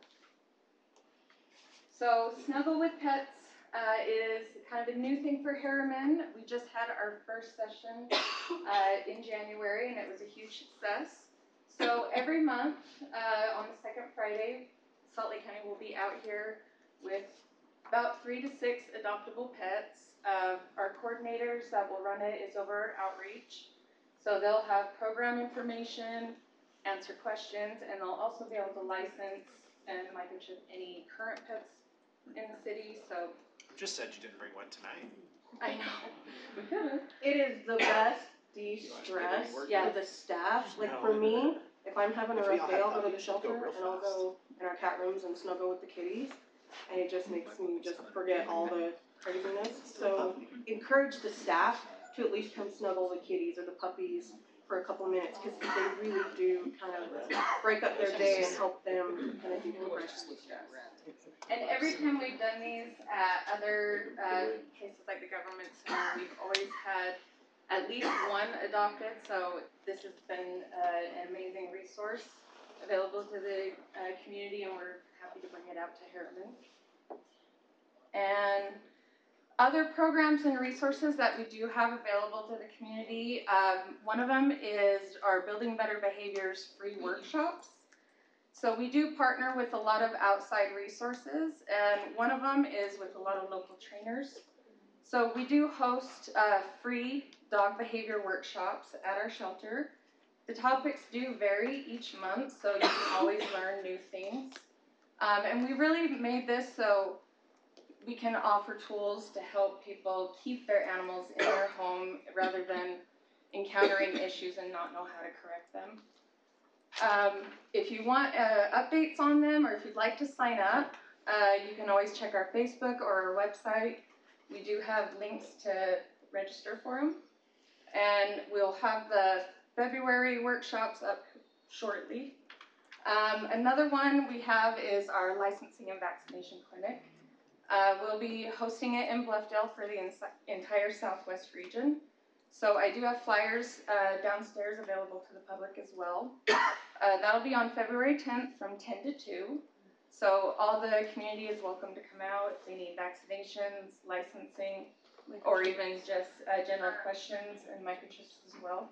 So Snuggle with Pets uh, is kind of a new thing for Harriman. We just had our first session uh, in January, and it was a huge success. So every month uh, on the second Friday, Salt Lake County will be out here with about three to six adoptable pets. Uh, our coordinators that will run it is over Outreach. So they'll have program information, answer questions, and they'll also be able to license and microchip any current pets in the city, so Just said you didn't bring one tonight. I know, we could've. It is the best de-stress for the staff, like for me, if I'm having a If we rough all day, had I'll go to the puppies, we'd go shelter real and I'll go in our cat rooms and snuggle with the kitties. And it just makes me just forget all the craziness. So encourage the staff to at least come snuggle the kitties or the puppies for a couple minutes, because they really do kind of break up their day and help them kind of decompress. And every time we've done these at other uh, cases like the government center, we've always had at least one adopted, so this has been uh, an amazing resource available to the uh, community, and we're happy to bring it out to Harriman. And other programs and resources that we do have available to the community, um, one of them is our Building Better Behaviors free workshops. So we do partner with a lot of outside resources, and one of them is with a lot of local trainers. So we do host uh, free dog behavior workshops at our shelter. The topics do vary each month, so you can always learn new things. Um, and we really made this so we can offer tools to help people keep their animals in their home rather than encountering issues and not know how to correct them. Um, if you want uh, updates on them, or if you'd like to sign up, uh, you can always check our Facebook or our website. We do have links to register for them. And we'll have the February workshops up shortly. Um, another one we have is our licensing and vaccination clinic. Uh, we'll be hosting it in Bluffdale for the entire Southwest region. So I do have flyers uh, downstairs available to the public as well. Uh, that'll be on February tenth from ten to two. So all the community is welcome to come out if they need vaccinations, licensing, or even just uh, general questions and microchips as well.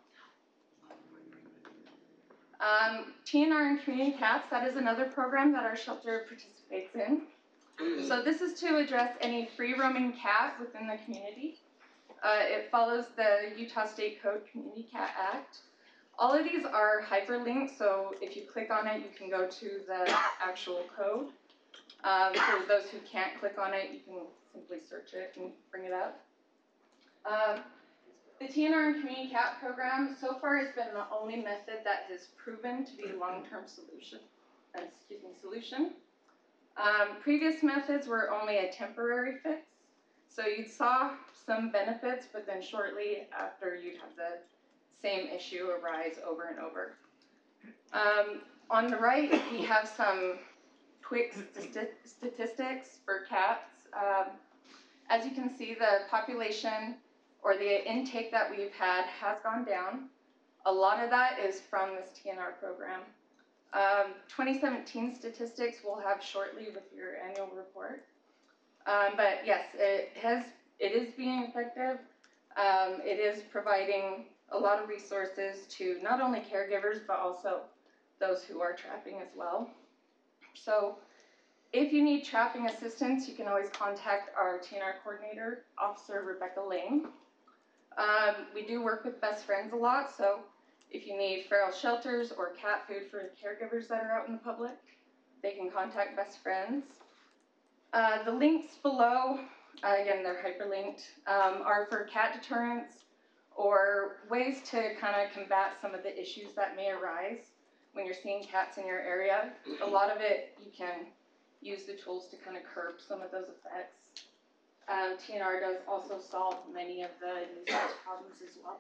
Um, T N R and Community Cats, that is another program that our shelter participates in. So this is to address any free-roaming cat within the community. Uh, it follows the Utah State Code Community Cat Act. All of these are hyperlinked, so if you click on it, you can go to the actual code. Um, for those who can't click on it, you can simply search it and bring it up. Um, the T N R and Community Cat program so far has been the only method that has proven to be a long-term solution. Uh, excuse me, solution. Um, previous methods were only a temporary fix, so you saw some benefits, but then shortly after you'd have the same issue arise over and over. Um, on the right, we have some quick st statistics for cats. Um, as you can see, the population or the intake that we've had has gone down. A lot of that is from this T N R program. Um, twenty seventeen statistics we'll have shortly with your annual report. Um, but yes, it has, it is being effective. Um, it is providing a lot of resources to not only caregivers, but also those who are trapping as well. So if you need trapping assistance, you can always contact our T N R coordinator, Officer Rebecca Lane. Um, we do work with Best Friends a lot, so if you need feral shelters or cat food for the caregivers that are out in the public, they can contact Best Friends. Uh, the links below, uh, again, they're hyperlinked, um, are for cat deterrence or ways to kind of combat some of the issues that may arise when you're seeing cats in your area. A lot of it, you can use the tools to kind of curb some of those effects. Um, T N R does also solve many of the nuisance problems as well.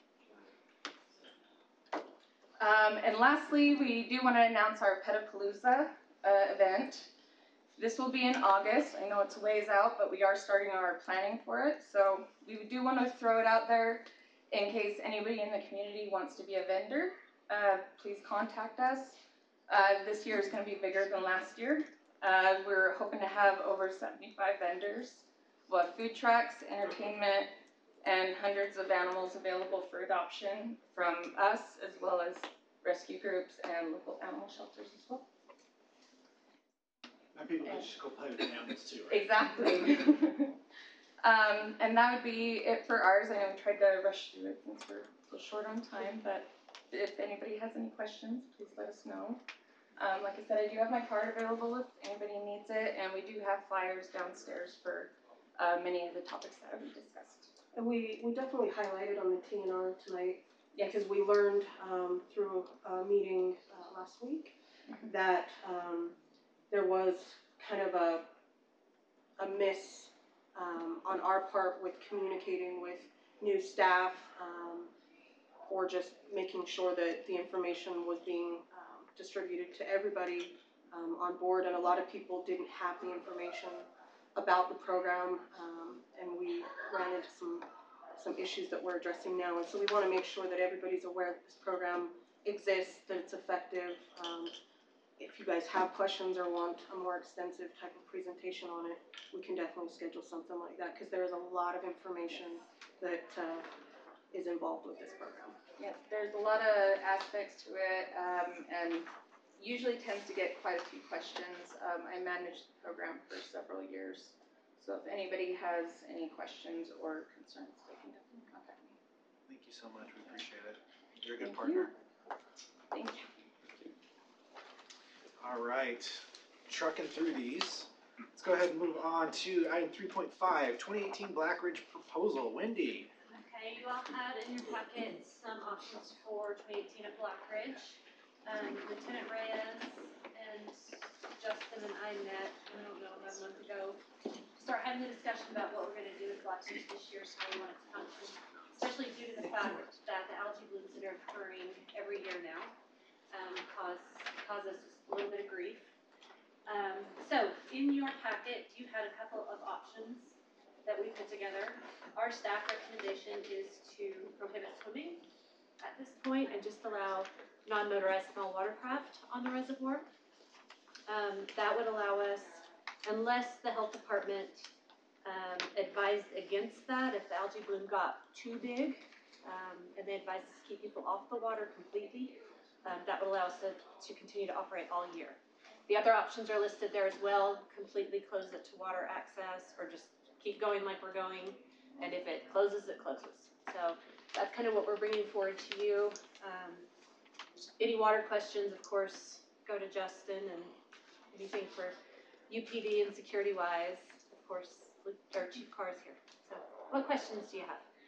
Um, and lastly, we do want to announce our Petapalooza uh, event. This will be in August. I know it's a ways out, but we are starting our planning for it. So we do want to throw it out there in case anybody in the community wants to be a vendor. Uh, please contact us. Uh, this year is going to be bigger than last year. Uh, we're hoping to have over seventy-five vendors. We'll have food trucks, entertainment, and hundreds of animals available for adoption from us, as well as rescue groups and local animal shelters as well. And people can just go play with the animals too, right? Exactly. um, and that would be it for ours. I know we tried to rush through it since we're so short on time, but if anybody has any questions, please let us know. Um, like I said, I do have my card available if anybody needs it, and we do have flyers downstairs for, uh, many of the topics that we discussed. And we, we definitely highlighted on the T N R tonight, Yes. because we learned, um, through a meeting, uh, last week, that, um, there was kind of a, a miss, um, on our part with communicating with new staff, um, or just making sure that the information was being, um, distributed to everybody, um, on board, and a lot of people didn't have the information about the program, um, and we ran into some, some issues that we're addressing now, and so we wanna make sure that everybody's aware that this program exists, that it's effective. Um, if you guys have questions or want a more extensive type of presentation on it, we can definitely schedule something like that, cause there is a lot of information that, uh, is involved with this program. Yes, there's a lot of aspects to it, um, and usually tends to get quite a few questions. Um, I managed the program for several years, so if anybody has any questions or concerns, they can definitely contact me. Thank you so much, we appreciate it. You're a good Thank you. partner. Thank you. All right, trucking through these. Let's go ahead and move on to item three point five, twenty eighteen Black Ridge proposal. Wendy. Okay, you all had in your packet some options for twenty eighteen at Black Ridge. Um, Lieutenant Reyes and Justin and I met, I don't know, about a month ago, to start having the discussion about what we're gonna do with Black Ridge this year, so we want it to function, especially due to the fact that the algae blooms that are occurring every year now, um, cause, cause us a little bit of grief. Um, so, in your packet, you had a couple of options that we put together. Our staff recommendation is to prohibit swimming at this point and just allow non-motorized small watercraft on the reservoir. Um, that would allow us, unless the health department, um, advised against that, if the algae bloom got too big, um, and they advised us to keep people off the water completely, um, that would allow us to, to continue to operate all year. The other options are listed there as well, completely close it to water access, or just keep going like we're going, and if it closes, it closes. So that's kind of what we're bringing forward to you. Um, any water questions, of course, go to Justin, and anything for U P D and security wise, of course, our chief cars here. So what questions do you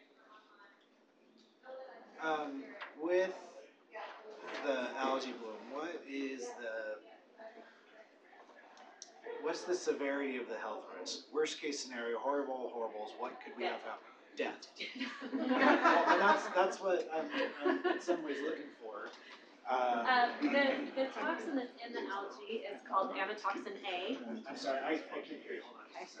have? Um, with the algae bloom, what is the, what's the severity of the health risk? Worst case scenario, horrible, horribles, what could we have happen? Death. Well, and that's, that's what I'm, I'm in some ways looking for. Uh, Um, the, the toxin that's in the algae is called amatoxin A. I'm sorry, I, I can't hear you, hold on. Okay.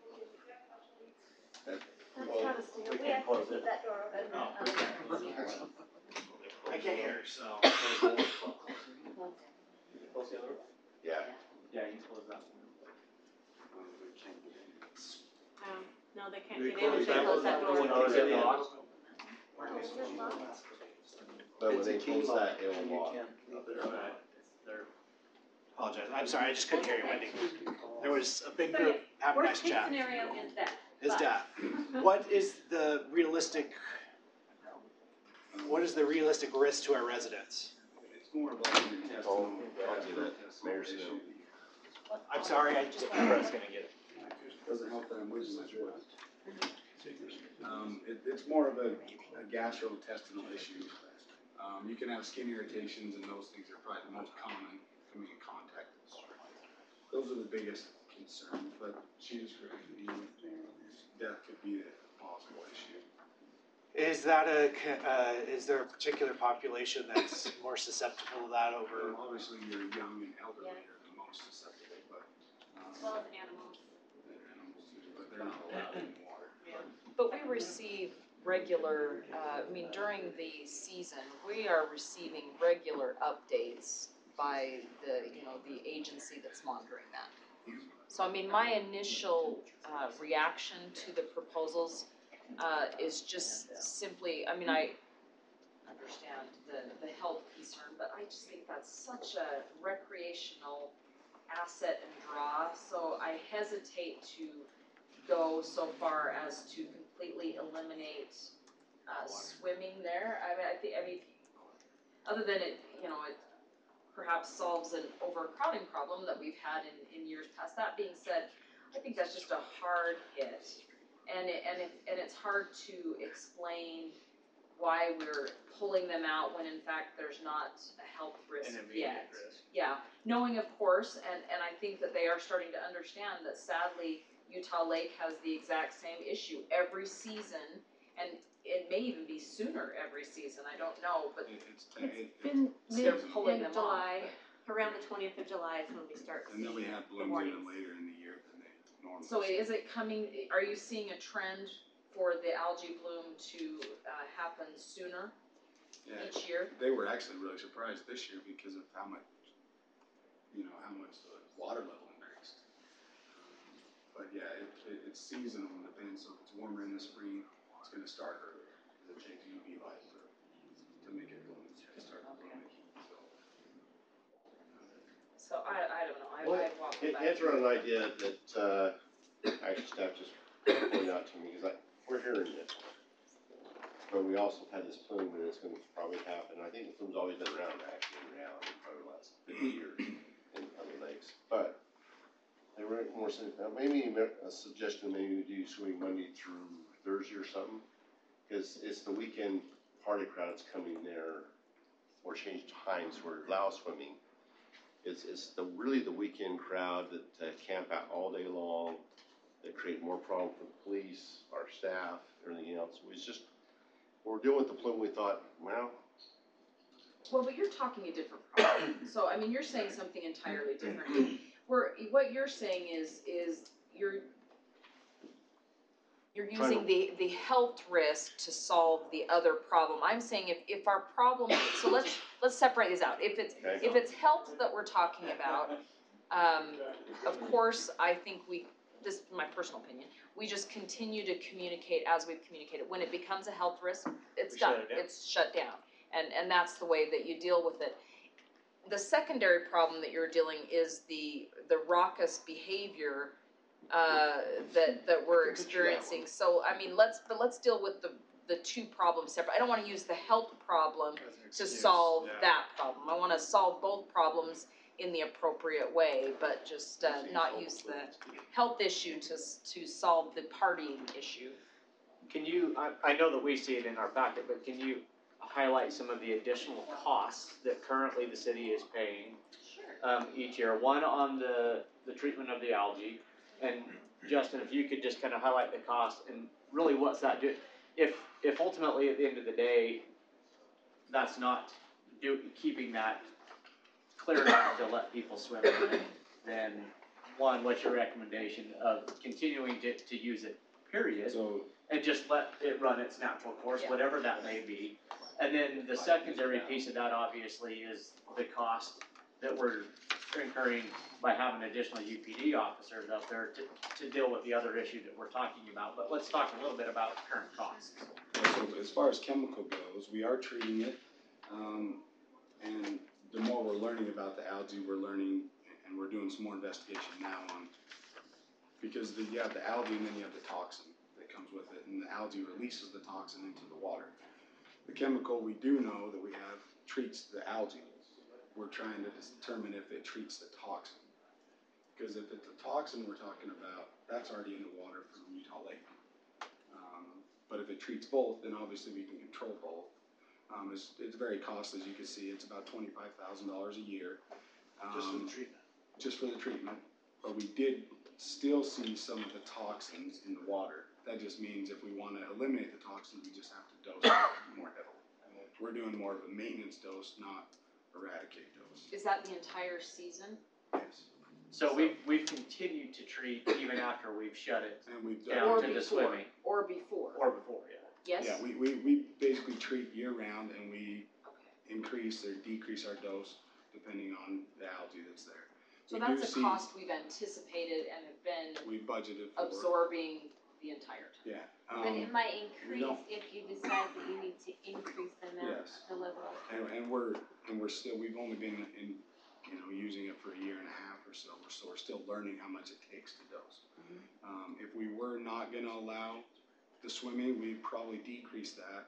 Well, That's gotta stay we open. can close Keep it. that door open. I can't hear, so. Yeah. Yeah, he's closed that Um, no, they can't We get in if they close close that door. Oh, is it locked? But when they close that, it will lock. Apologize, I'm sorry, I just couldn't hear you, Wendy. There was a big So, group having a nice Worst case chat. scenario is death. Is but- death. What is the realistic, what is the realistic risk to our residents? It's more about the test. Oh, I'll do that. Mayor Snow. I'm sorry, I just, Brett's gonna get it. Doesn't help that I'm losing my voice. Um, it, it's more of a, a gastrointestinal issue. Um, you can have skin irritations, and those things are probably the most common coming in contact with the strain. Those are the biggest concerns, but she is correct. You know, death could be a possible issue. Is that a, c- uh, is there a particular population that's more susceptible to that over? Um, obviously, your young and elderly are the most susceptible, but um, As well as animals. animals, but they're not allowed in water. But we receive regular, uh, I mean, during the season, we are receiving regular updates by the, you know, the agency that's monitoring that. So, I mean, my initial, uh, reaction to the proposals, uh, is just simply, I mean, I understand the, the health concern, but I just think that's such a recreational asset and draw, so I hesitate to go so far as to completely eliminate uh, swimming there. I mean, I think, I mean, other than it, you know, it perhaps solves an overcrowding problem that we've had in, in years past. That being said, I think that's just a hard hit. And it, and it, and it's hard to explain why we're pulling them out when in fact there's not a health risk An immediate yet. risk. Yeah, knowing of course, and, and I think that they are starting to understand that sadly Utah Lake has the exact same issue every season, and it may even be sooner every season, I don't know, but It- It's, It's it, been they're mid, pulling end of them off. July, around the twentieth of July is when we start and then we seeing have the blooms warnings. even later in the year than they normally. So see. is it coming, are you seeing a trend for the algae bloom to uh, happen sooner Yeah, each year? they were actually really surprised this year because of how much, you know, how much the water level increased. Um, But yeah, it, it, it's seasonal and depends, so if it's warmer in the spring, it's gonna start earlier, because it takes U V light to, to make it bloom, to start blooming, so. So I, I don't know, I, Well, I walked It, back. it's around an idea that, uh, actually staff just pointed out to me, because like, we're hearing this. But we also had this plume that it's gonna probably happen, I think the plume's always been around actually in reality, probably the last fifty years in other lakes. But they were more saying, now maybe a suggestion, maybe we do swimming Monday through Thursday or something. Cause it's the weekend party crowd that's coming there, or change times where allow swimming. It's, it's the, really the weekend crowd that uh, camp out all day long, that create more problem for the police, our staff, everything else. It's just, we're dealing with the plume, we thought, well, Well, but you're talking a different problem, so I mean, you're saying something entirely different. Where, what you're saying is, is you're, you're Trying using to- the, the health risk to solve the other problem. I'm saying if, if our problem, so let's, let's separate these out. If it's, okay, if it's health that we're talking about, um, of course, I think we, this is my personal opinion, we just continue to communicate as we've communicated. When it becomes a health risk, it's We done, shut it down. it's shut down. And, and that's the way that you deal with it. The secondary problem that you're dealing is the, the raucous behavior, uh, that, that we're experiencing. So, I mean, let's, but let's deal with the, the two problems separate. I don't wanna use the health problem to solve that problem. I wanna solve both problems in the appropriate way, but just, uh, not use the health issue to, s- to solve the partying issue. Can you, I, I know that we see it in our packet, but can you highlight some of the additional costs that currently the city is paying um, each year? One on the, the treatment of the algae, and Justin, if you could just kind of highlight the cost and really what's that do? If, if ultimately at the end of the day, that's not do, keeping that clear enough to let people swim in it, then one, what's your recommendation of continuing to, to use it, period? So, And just let it run its natural course, Yeah. whatever that may be. And then the secondary piece of that obviously is the cost that we're incurring by having additional U P D officers up there to, to deal with the other issue that we're talking about. But let's talk a little bit about current costs. so as far as chemical goes, we are treating it, um, and the more we're learning about the algae, we're learning, and we're doing some more investigation now on, because the, you have the algae and then you have the toxin that comes with it, and the algae releases the toxin into the water. The chemical we do know that we have treats the algae. We're trying to determine if it treats the toxin. Because if it's a toxin we're talking about, that's already in the water from Utah Lake. Um, but if it treats both, then obviously we can control both. Um, it's, it's very costly, as you can see. It's about twenty-five thousand dollars a year. just for the Um, treatment. just for the treatment, but we did still see some of the toxins in the water. That just means if we wanna eliminate the toxins, we just have to dose it more heavily. We're doing more of a maintenance dose, not eradicate dose. Is that the entire season? Yes. So we've, we've continued to treat even after we've shut it And we've down Or to the before. swimming. Or before? Or before, yeah. Yes? Yeah, we, we, we basically treat year round and we Okay. increase or decrease our dose depending on the algae that's there. So We do that's a see- cost we've anticipated and have been We budgeted for. absorbing the entire time. Yeah. But um, it might we increase don't- if you decide that you need to increase the amount, Yes. the level of. And, and we're, and we're still, we've only been in, you know, using it for a year and a half or so, we're, so we're still learning how much it takes to dose. Um, if we were not gonna allow the swimming, we'd probably decrease that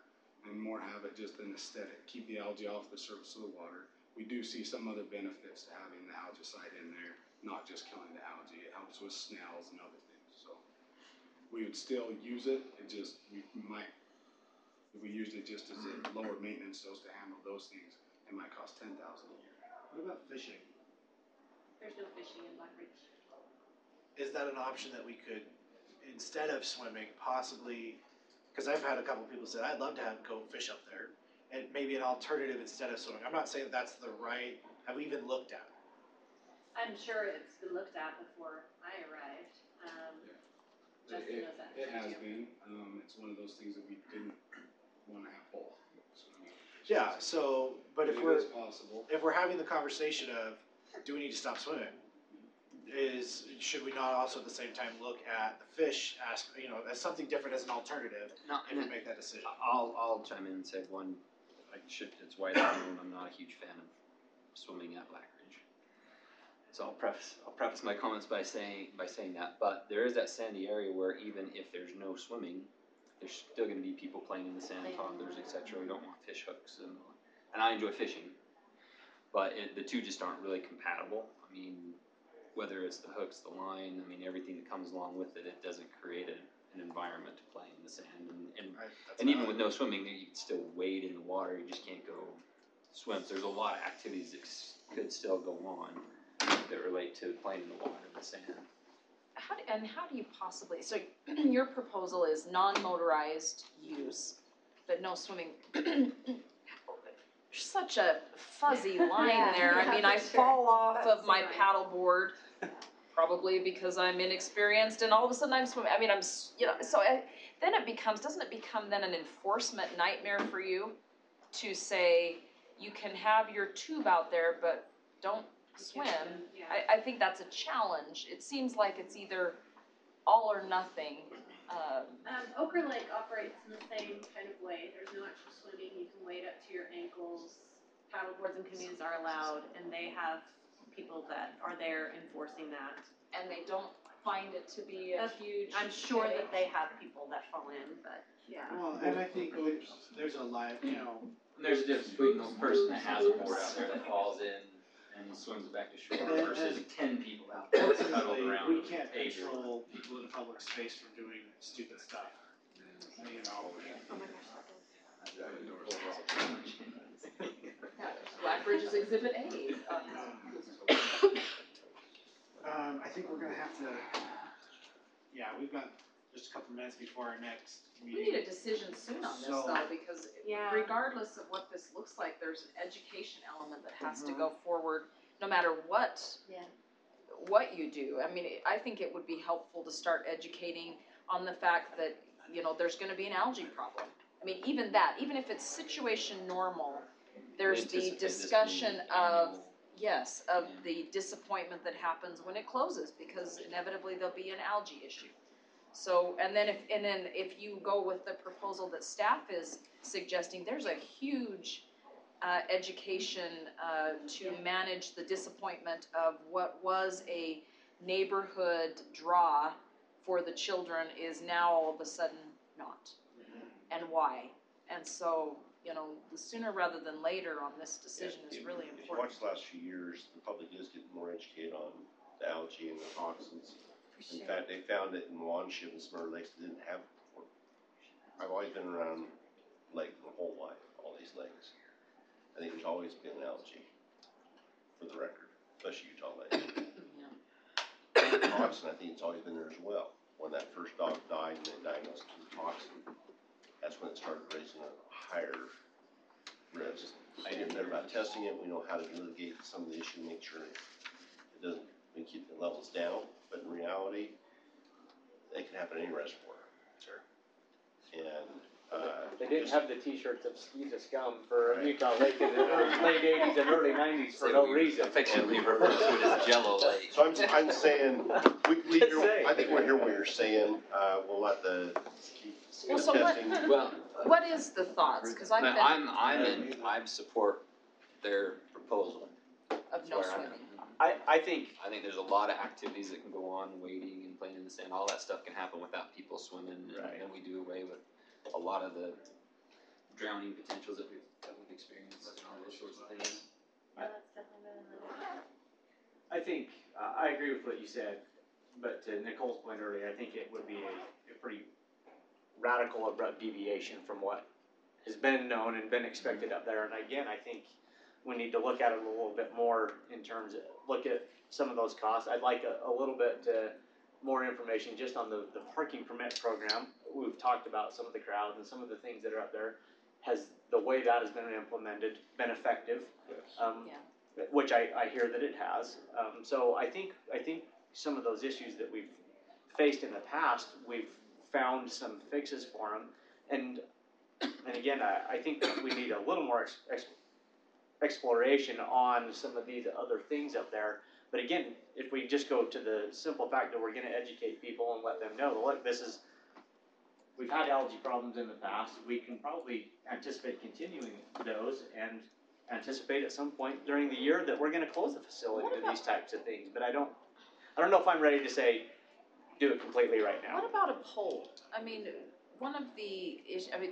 and more have it just an aesthetic, keep the algae off the surface of the water. We do see some other benefits to having the algicide in there, not just killing the algae. It helps with snails and other things, so. We would still use it, it just, we might, if we used it just as a lower maintenance dose to handle those things, it might cost ten thousand a year. What about fishing? There's no fishing in Black Ridge. Is that an option that we could, instead of swimming, possibly, because I've had a couple people say, I'd love to have, go fish up there, and maybe an alternative instead of swimming. I'm not saying that's the right, have we even looked at it? I'm sure it's been looked at before I arrived. Um, Justin It, knows that. it has been, um, it's one of those things that we didn't wanna have both. Yeah, so, but if It we're, is possible. if we're having the conversation of, do we need to stop swimming? Is, should we not also at the same time look at the fish aspect, you know, as something different as an alternative, No, and we make that decision? I'll, I'll chime in and say one, I should, it's widely known, I'm not a huge fan of swimming at Black Ridge. So I'll preface, I'll preface my comments by saying, by saying that, but there is that sandy area where even if there's no swimming, there's still gonna be people playing in the sand, toddlers, et cetera. We don't want fish hooks and, and I enjoy fishing, but it, the two just aren't really compatible. I mean, whether it's the hooks, the line, I mean, everything that comes along with it, it doesn't create a, an environment to play in the sand. And, and, Right, that's and even valid. with no swimming, there you can still wade in the water, you just can't go swim. So there's a lot of activities that s- could still go on that relate to playing in the water and the sand. How, do- and how do you possibly, so your proposal is non-motorized use, but no swimming. Such a fuzzy line Yeah, there, I yeah, mean, I for sure. fall off That's of my right. paddleboard, probably because I'm inexperienced, and all of a sudden I'm swimming, I mean, I'm, s- you know, so I, then it becomes, doesn't it become then an enforcement nightmare for you? To say, you can have your tube out there, but don't swim. Yeah. I, I think that's a challenge. It seems like it's either all or nothing. Um, Um, Ochre Lake operates in the same kind of way. There's no actual swimming. You can wade up to your ankles. Paddleboards and canoes are allowed, and they have people that are there enforcing that. and they don't find it to be a That's- huge. I'm sure that they have people that fall in, but yeah. Well, and I think there's, there's a live, you know, There's a difference between the person that has a board out there that falls in and swims back to shore versus ten people out there that huddled ultimately, around. we can't a table. control people in a public space from doing stupid stuff. You know, Oh my gosh, Black Ridge is Exhibit A. um, I think we're gonna have to, yeah, we've got just a couple minutes before our next We meeting. need a decision soon on this So- though, because Yeah. regardless of what this looks like, there's an education element that has to Mhm. go forward, no matter what. Yeah. What you do. I mean, I think it would be helpful to start educating on the fact that, you know, there's gonna be an algae problem. I mean, even that, even if it's situation normal, there's the Anticipate this discussion being of, annual. yes, of Yeah. the disappointment that happens when it closes, because inevitably there'll be an algae issue. So, and then if, and then if you go with the proposal that staff is suggesting, there's a huge uh, education uh, to manage the disappointment of what was a neighborhood draw for the children is now all of a sudden not. And why? And so, you know, the sooner rather than later on this decision is really If you important. watch the last few years, the public is getting more educated on the algae and the toxins. In fact, they found it in Wanship and Smyrna Lakes that didn't have it before. I've always been around lake my whole life, all these lakes. I think there's always been algae, for the record, especially Utah Lake. And toxin, I think it's always been there as well. When that first dog died and they diagnosed it with toxin, that's when it started raising a higher risk. I didn't know about testing it, we know how to mitigate some of the issue, make sure it doesn't, we keep the levels down, but in reality, it can happen in any reservoir. Sure. And, uh. They didn't just- have the t-shirts of Ski to Scum for Right. Utah Lake in the early- late eighties and early nineties for no reason. Affectionately refer to it as Jello Lake. So I'm, I'm saying, we, we, Just hear- saying. I think we hear what you're saying, uh, we'll let the, keep the Well, so what- testing. Well, What is the thoughts? Cause I've no, been I'm, I'm in, I support their proposal. of That's no where I'm at. swimming. I, I think, I think there's a lot of activities that can go on, wading and playing in the sand, all that stuff can happen without people swimming, and Right. then we do away with a lot of the drowning potentials that we've, that we've experienced and all those sorts of things. Well, that's definitely better than I think, uh, I agree with what you said, but to Nicole's point earlier, I think it would be a, a pretty radical abrupt deviation from what has been known and been expected up there. And again, I think we need to look at it a little bit more in terms of, look at some of those costs. I'd like a, a little bit uh, more information just on the, the parking permit program. We've talked about some of the crowds and some of the things that are up there. Has the way that has been implemented been effective? Um, Yeah. Which I, I hear that it has. Um, so I think I think some of those issues that we've faced in the past, we've found some fixes for them. And and again, I, I think we need a little more ex, ex, exploration on some of these other things up there. But again, if we just go to the simple fact that we're going to educate people and let them know, look, this is, we've had algae problems in the past. We can probably anticipate continuing those and anticipate at some point during the year that we're going to close the facility to these types of things. But I don't, I don't know if I'm ready to say do it completely right now. What about a poll? I mean, one of the is, I mean,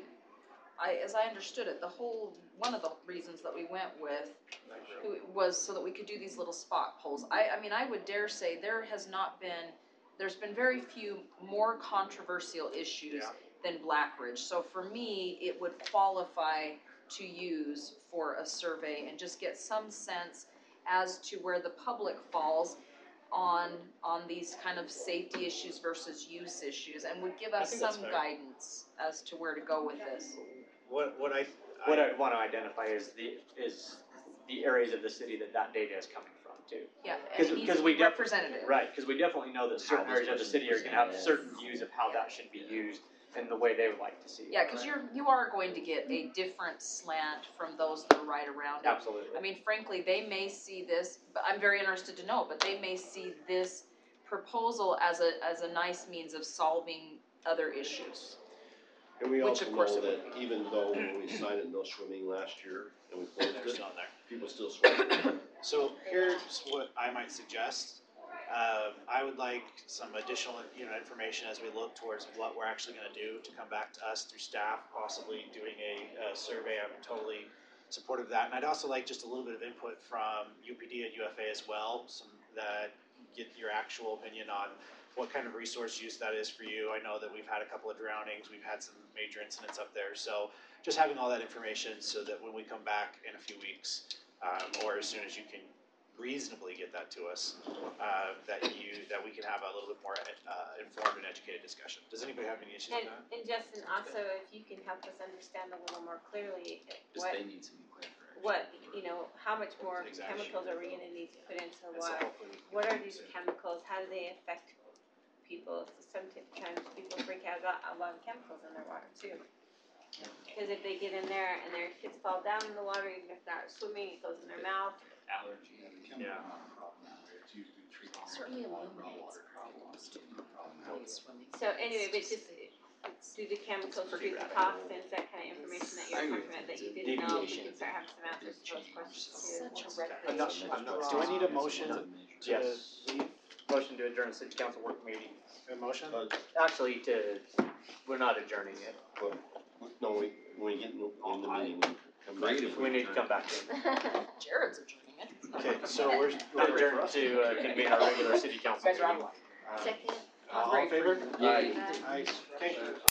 I, as I understood it, the whole, one of the reasons that we went with who was so that we could do these little spot polls. I, I mean, I would dare say there has not been, there's been very few more controversial issues Yeah. than Black Ridge. So for me, it would qualify to use for a survey and just get some sense as to where the public falls on on these kind of safety issues versus use issues, and would give I us think that's some fair. guidance as to where to go with this. What, what I, What I want to identify is the is the areas of the city that that data is coming from too. Yeah, Because it needs because to we be def- representative. right, because we definitely know that certain How areas this of the person city are going to have presented. certain views of how that should be used and the way they would like to see it. Yeah, because you're, you are going to get a different slant from those that are right around it. Absolutely. I mean, frankly, they may see this, but I'm very interested to know, but they may see this proposal as a, as a nice means of solving other issues. And we Which also of course know it that would even though when we signed it, no swimming last year, and we closed They're it, still in there. people still swim. So here's what I might suggest. Um, I would like some additional, you know, information as we look towards what we're actually gonna do to come back to us through staff, possibly doing a, a survey. I'm totally supportive of that. And I'd also like just a little bit of input from U P D and U F A as well, some, that get your actual opinion on what kind of resource use that is for you. I know that we've had a couple of drownings, we've had some major incidents up there. So just having all that information so that when we come back in a few weeks, um, or as soon as you can reasonably get that to us, uh, that you, that we can have a little bit more, uh, informed and educated discussion. Does anybody have any issues with And, that? and Justin, also, if you can help us understand a little more clearly, Just what, they need some clarification. what, you know, how much more Exactly. chemicals are we gonna need to put into the And so water? hopefully we can What are come these soon. chemicals, how do they affect people? Sometimes people freak out about a lot of chemicals in their water too. Cause if they get in there and their kids fall down in the water, even if they're not swimming, it goes in their mouth. Allergy. Yeah. Certainly eliminates problems too, with swimming. So anyway, but just, do the chemicals treat the toxins, that kind of information that I you're agree talking about, with that you you. didn't know, we Deviation. can start having some answers to those questions too. Such a I'm not, recreation. I'm not. Do I need a motion to Yes. leave? Motion to adjourn the city council work meeting. A motion? Uh, Actually, to, we're not adjourning it. but, no, we, when we get in the, in the meeting, we come back. Great if We need to come back in. Jared's adjourning it. Okay, so we're, we're Adjourn to uh, convene our regular city council Guys are out meeting. of line. Second. all in favor? Aye. Aye. Okay.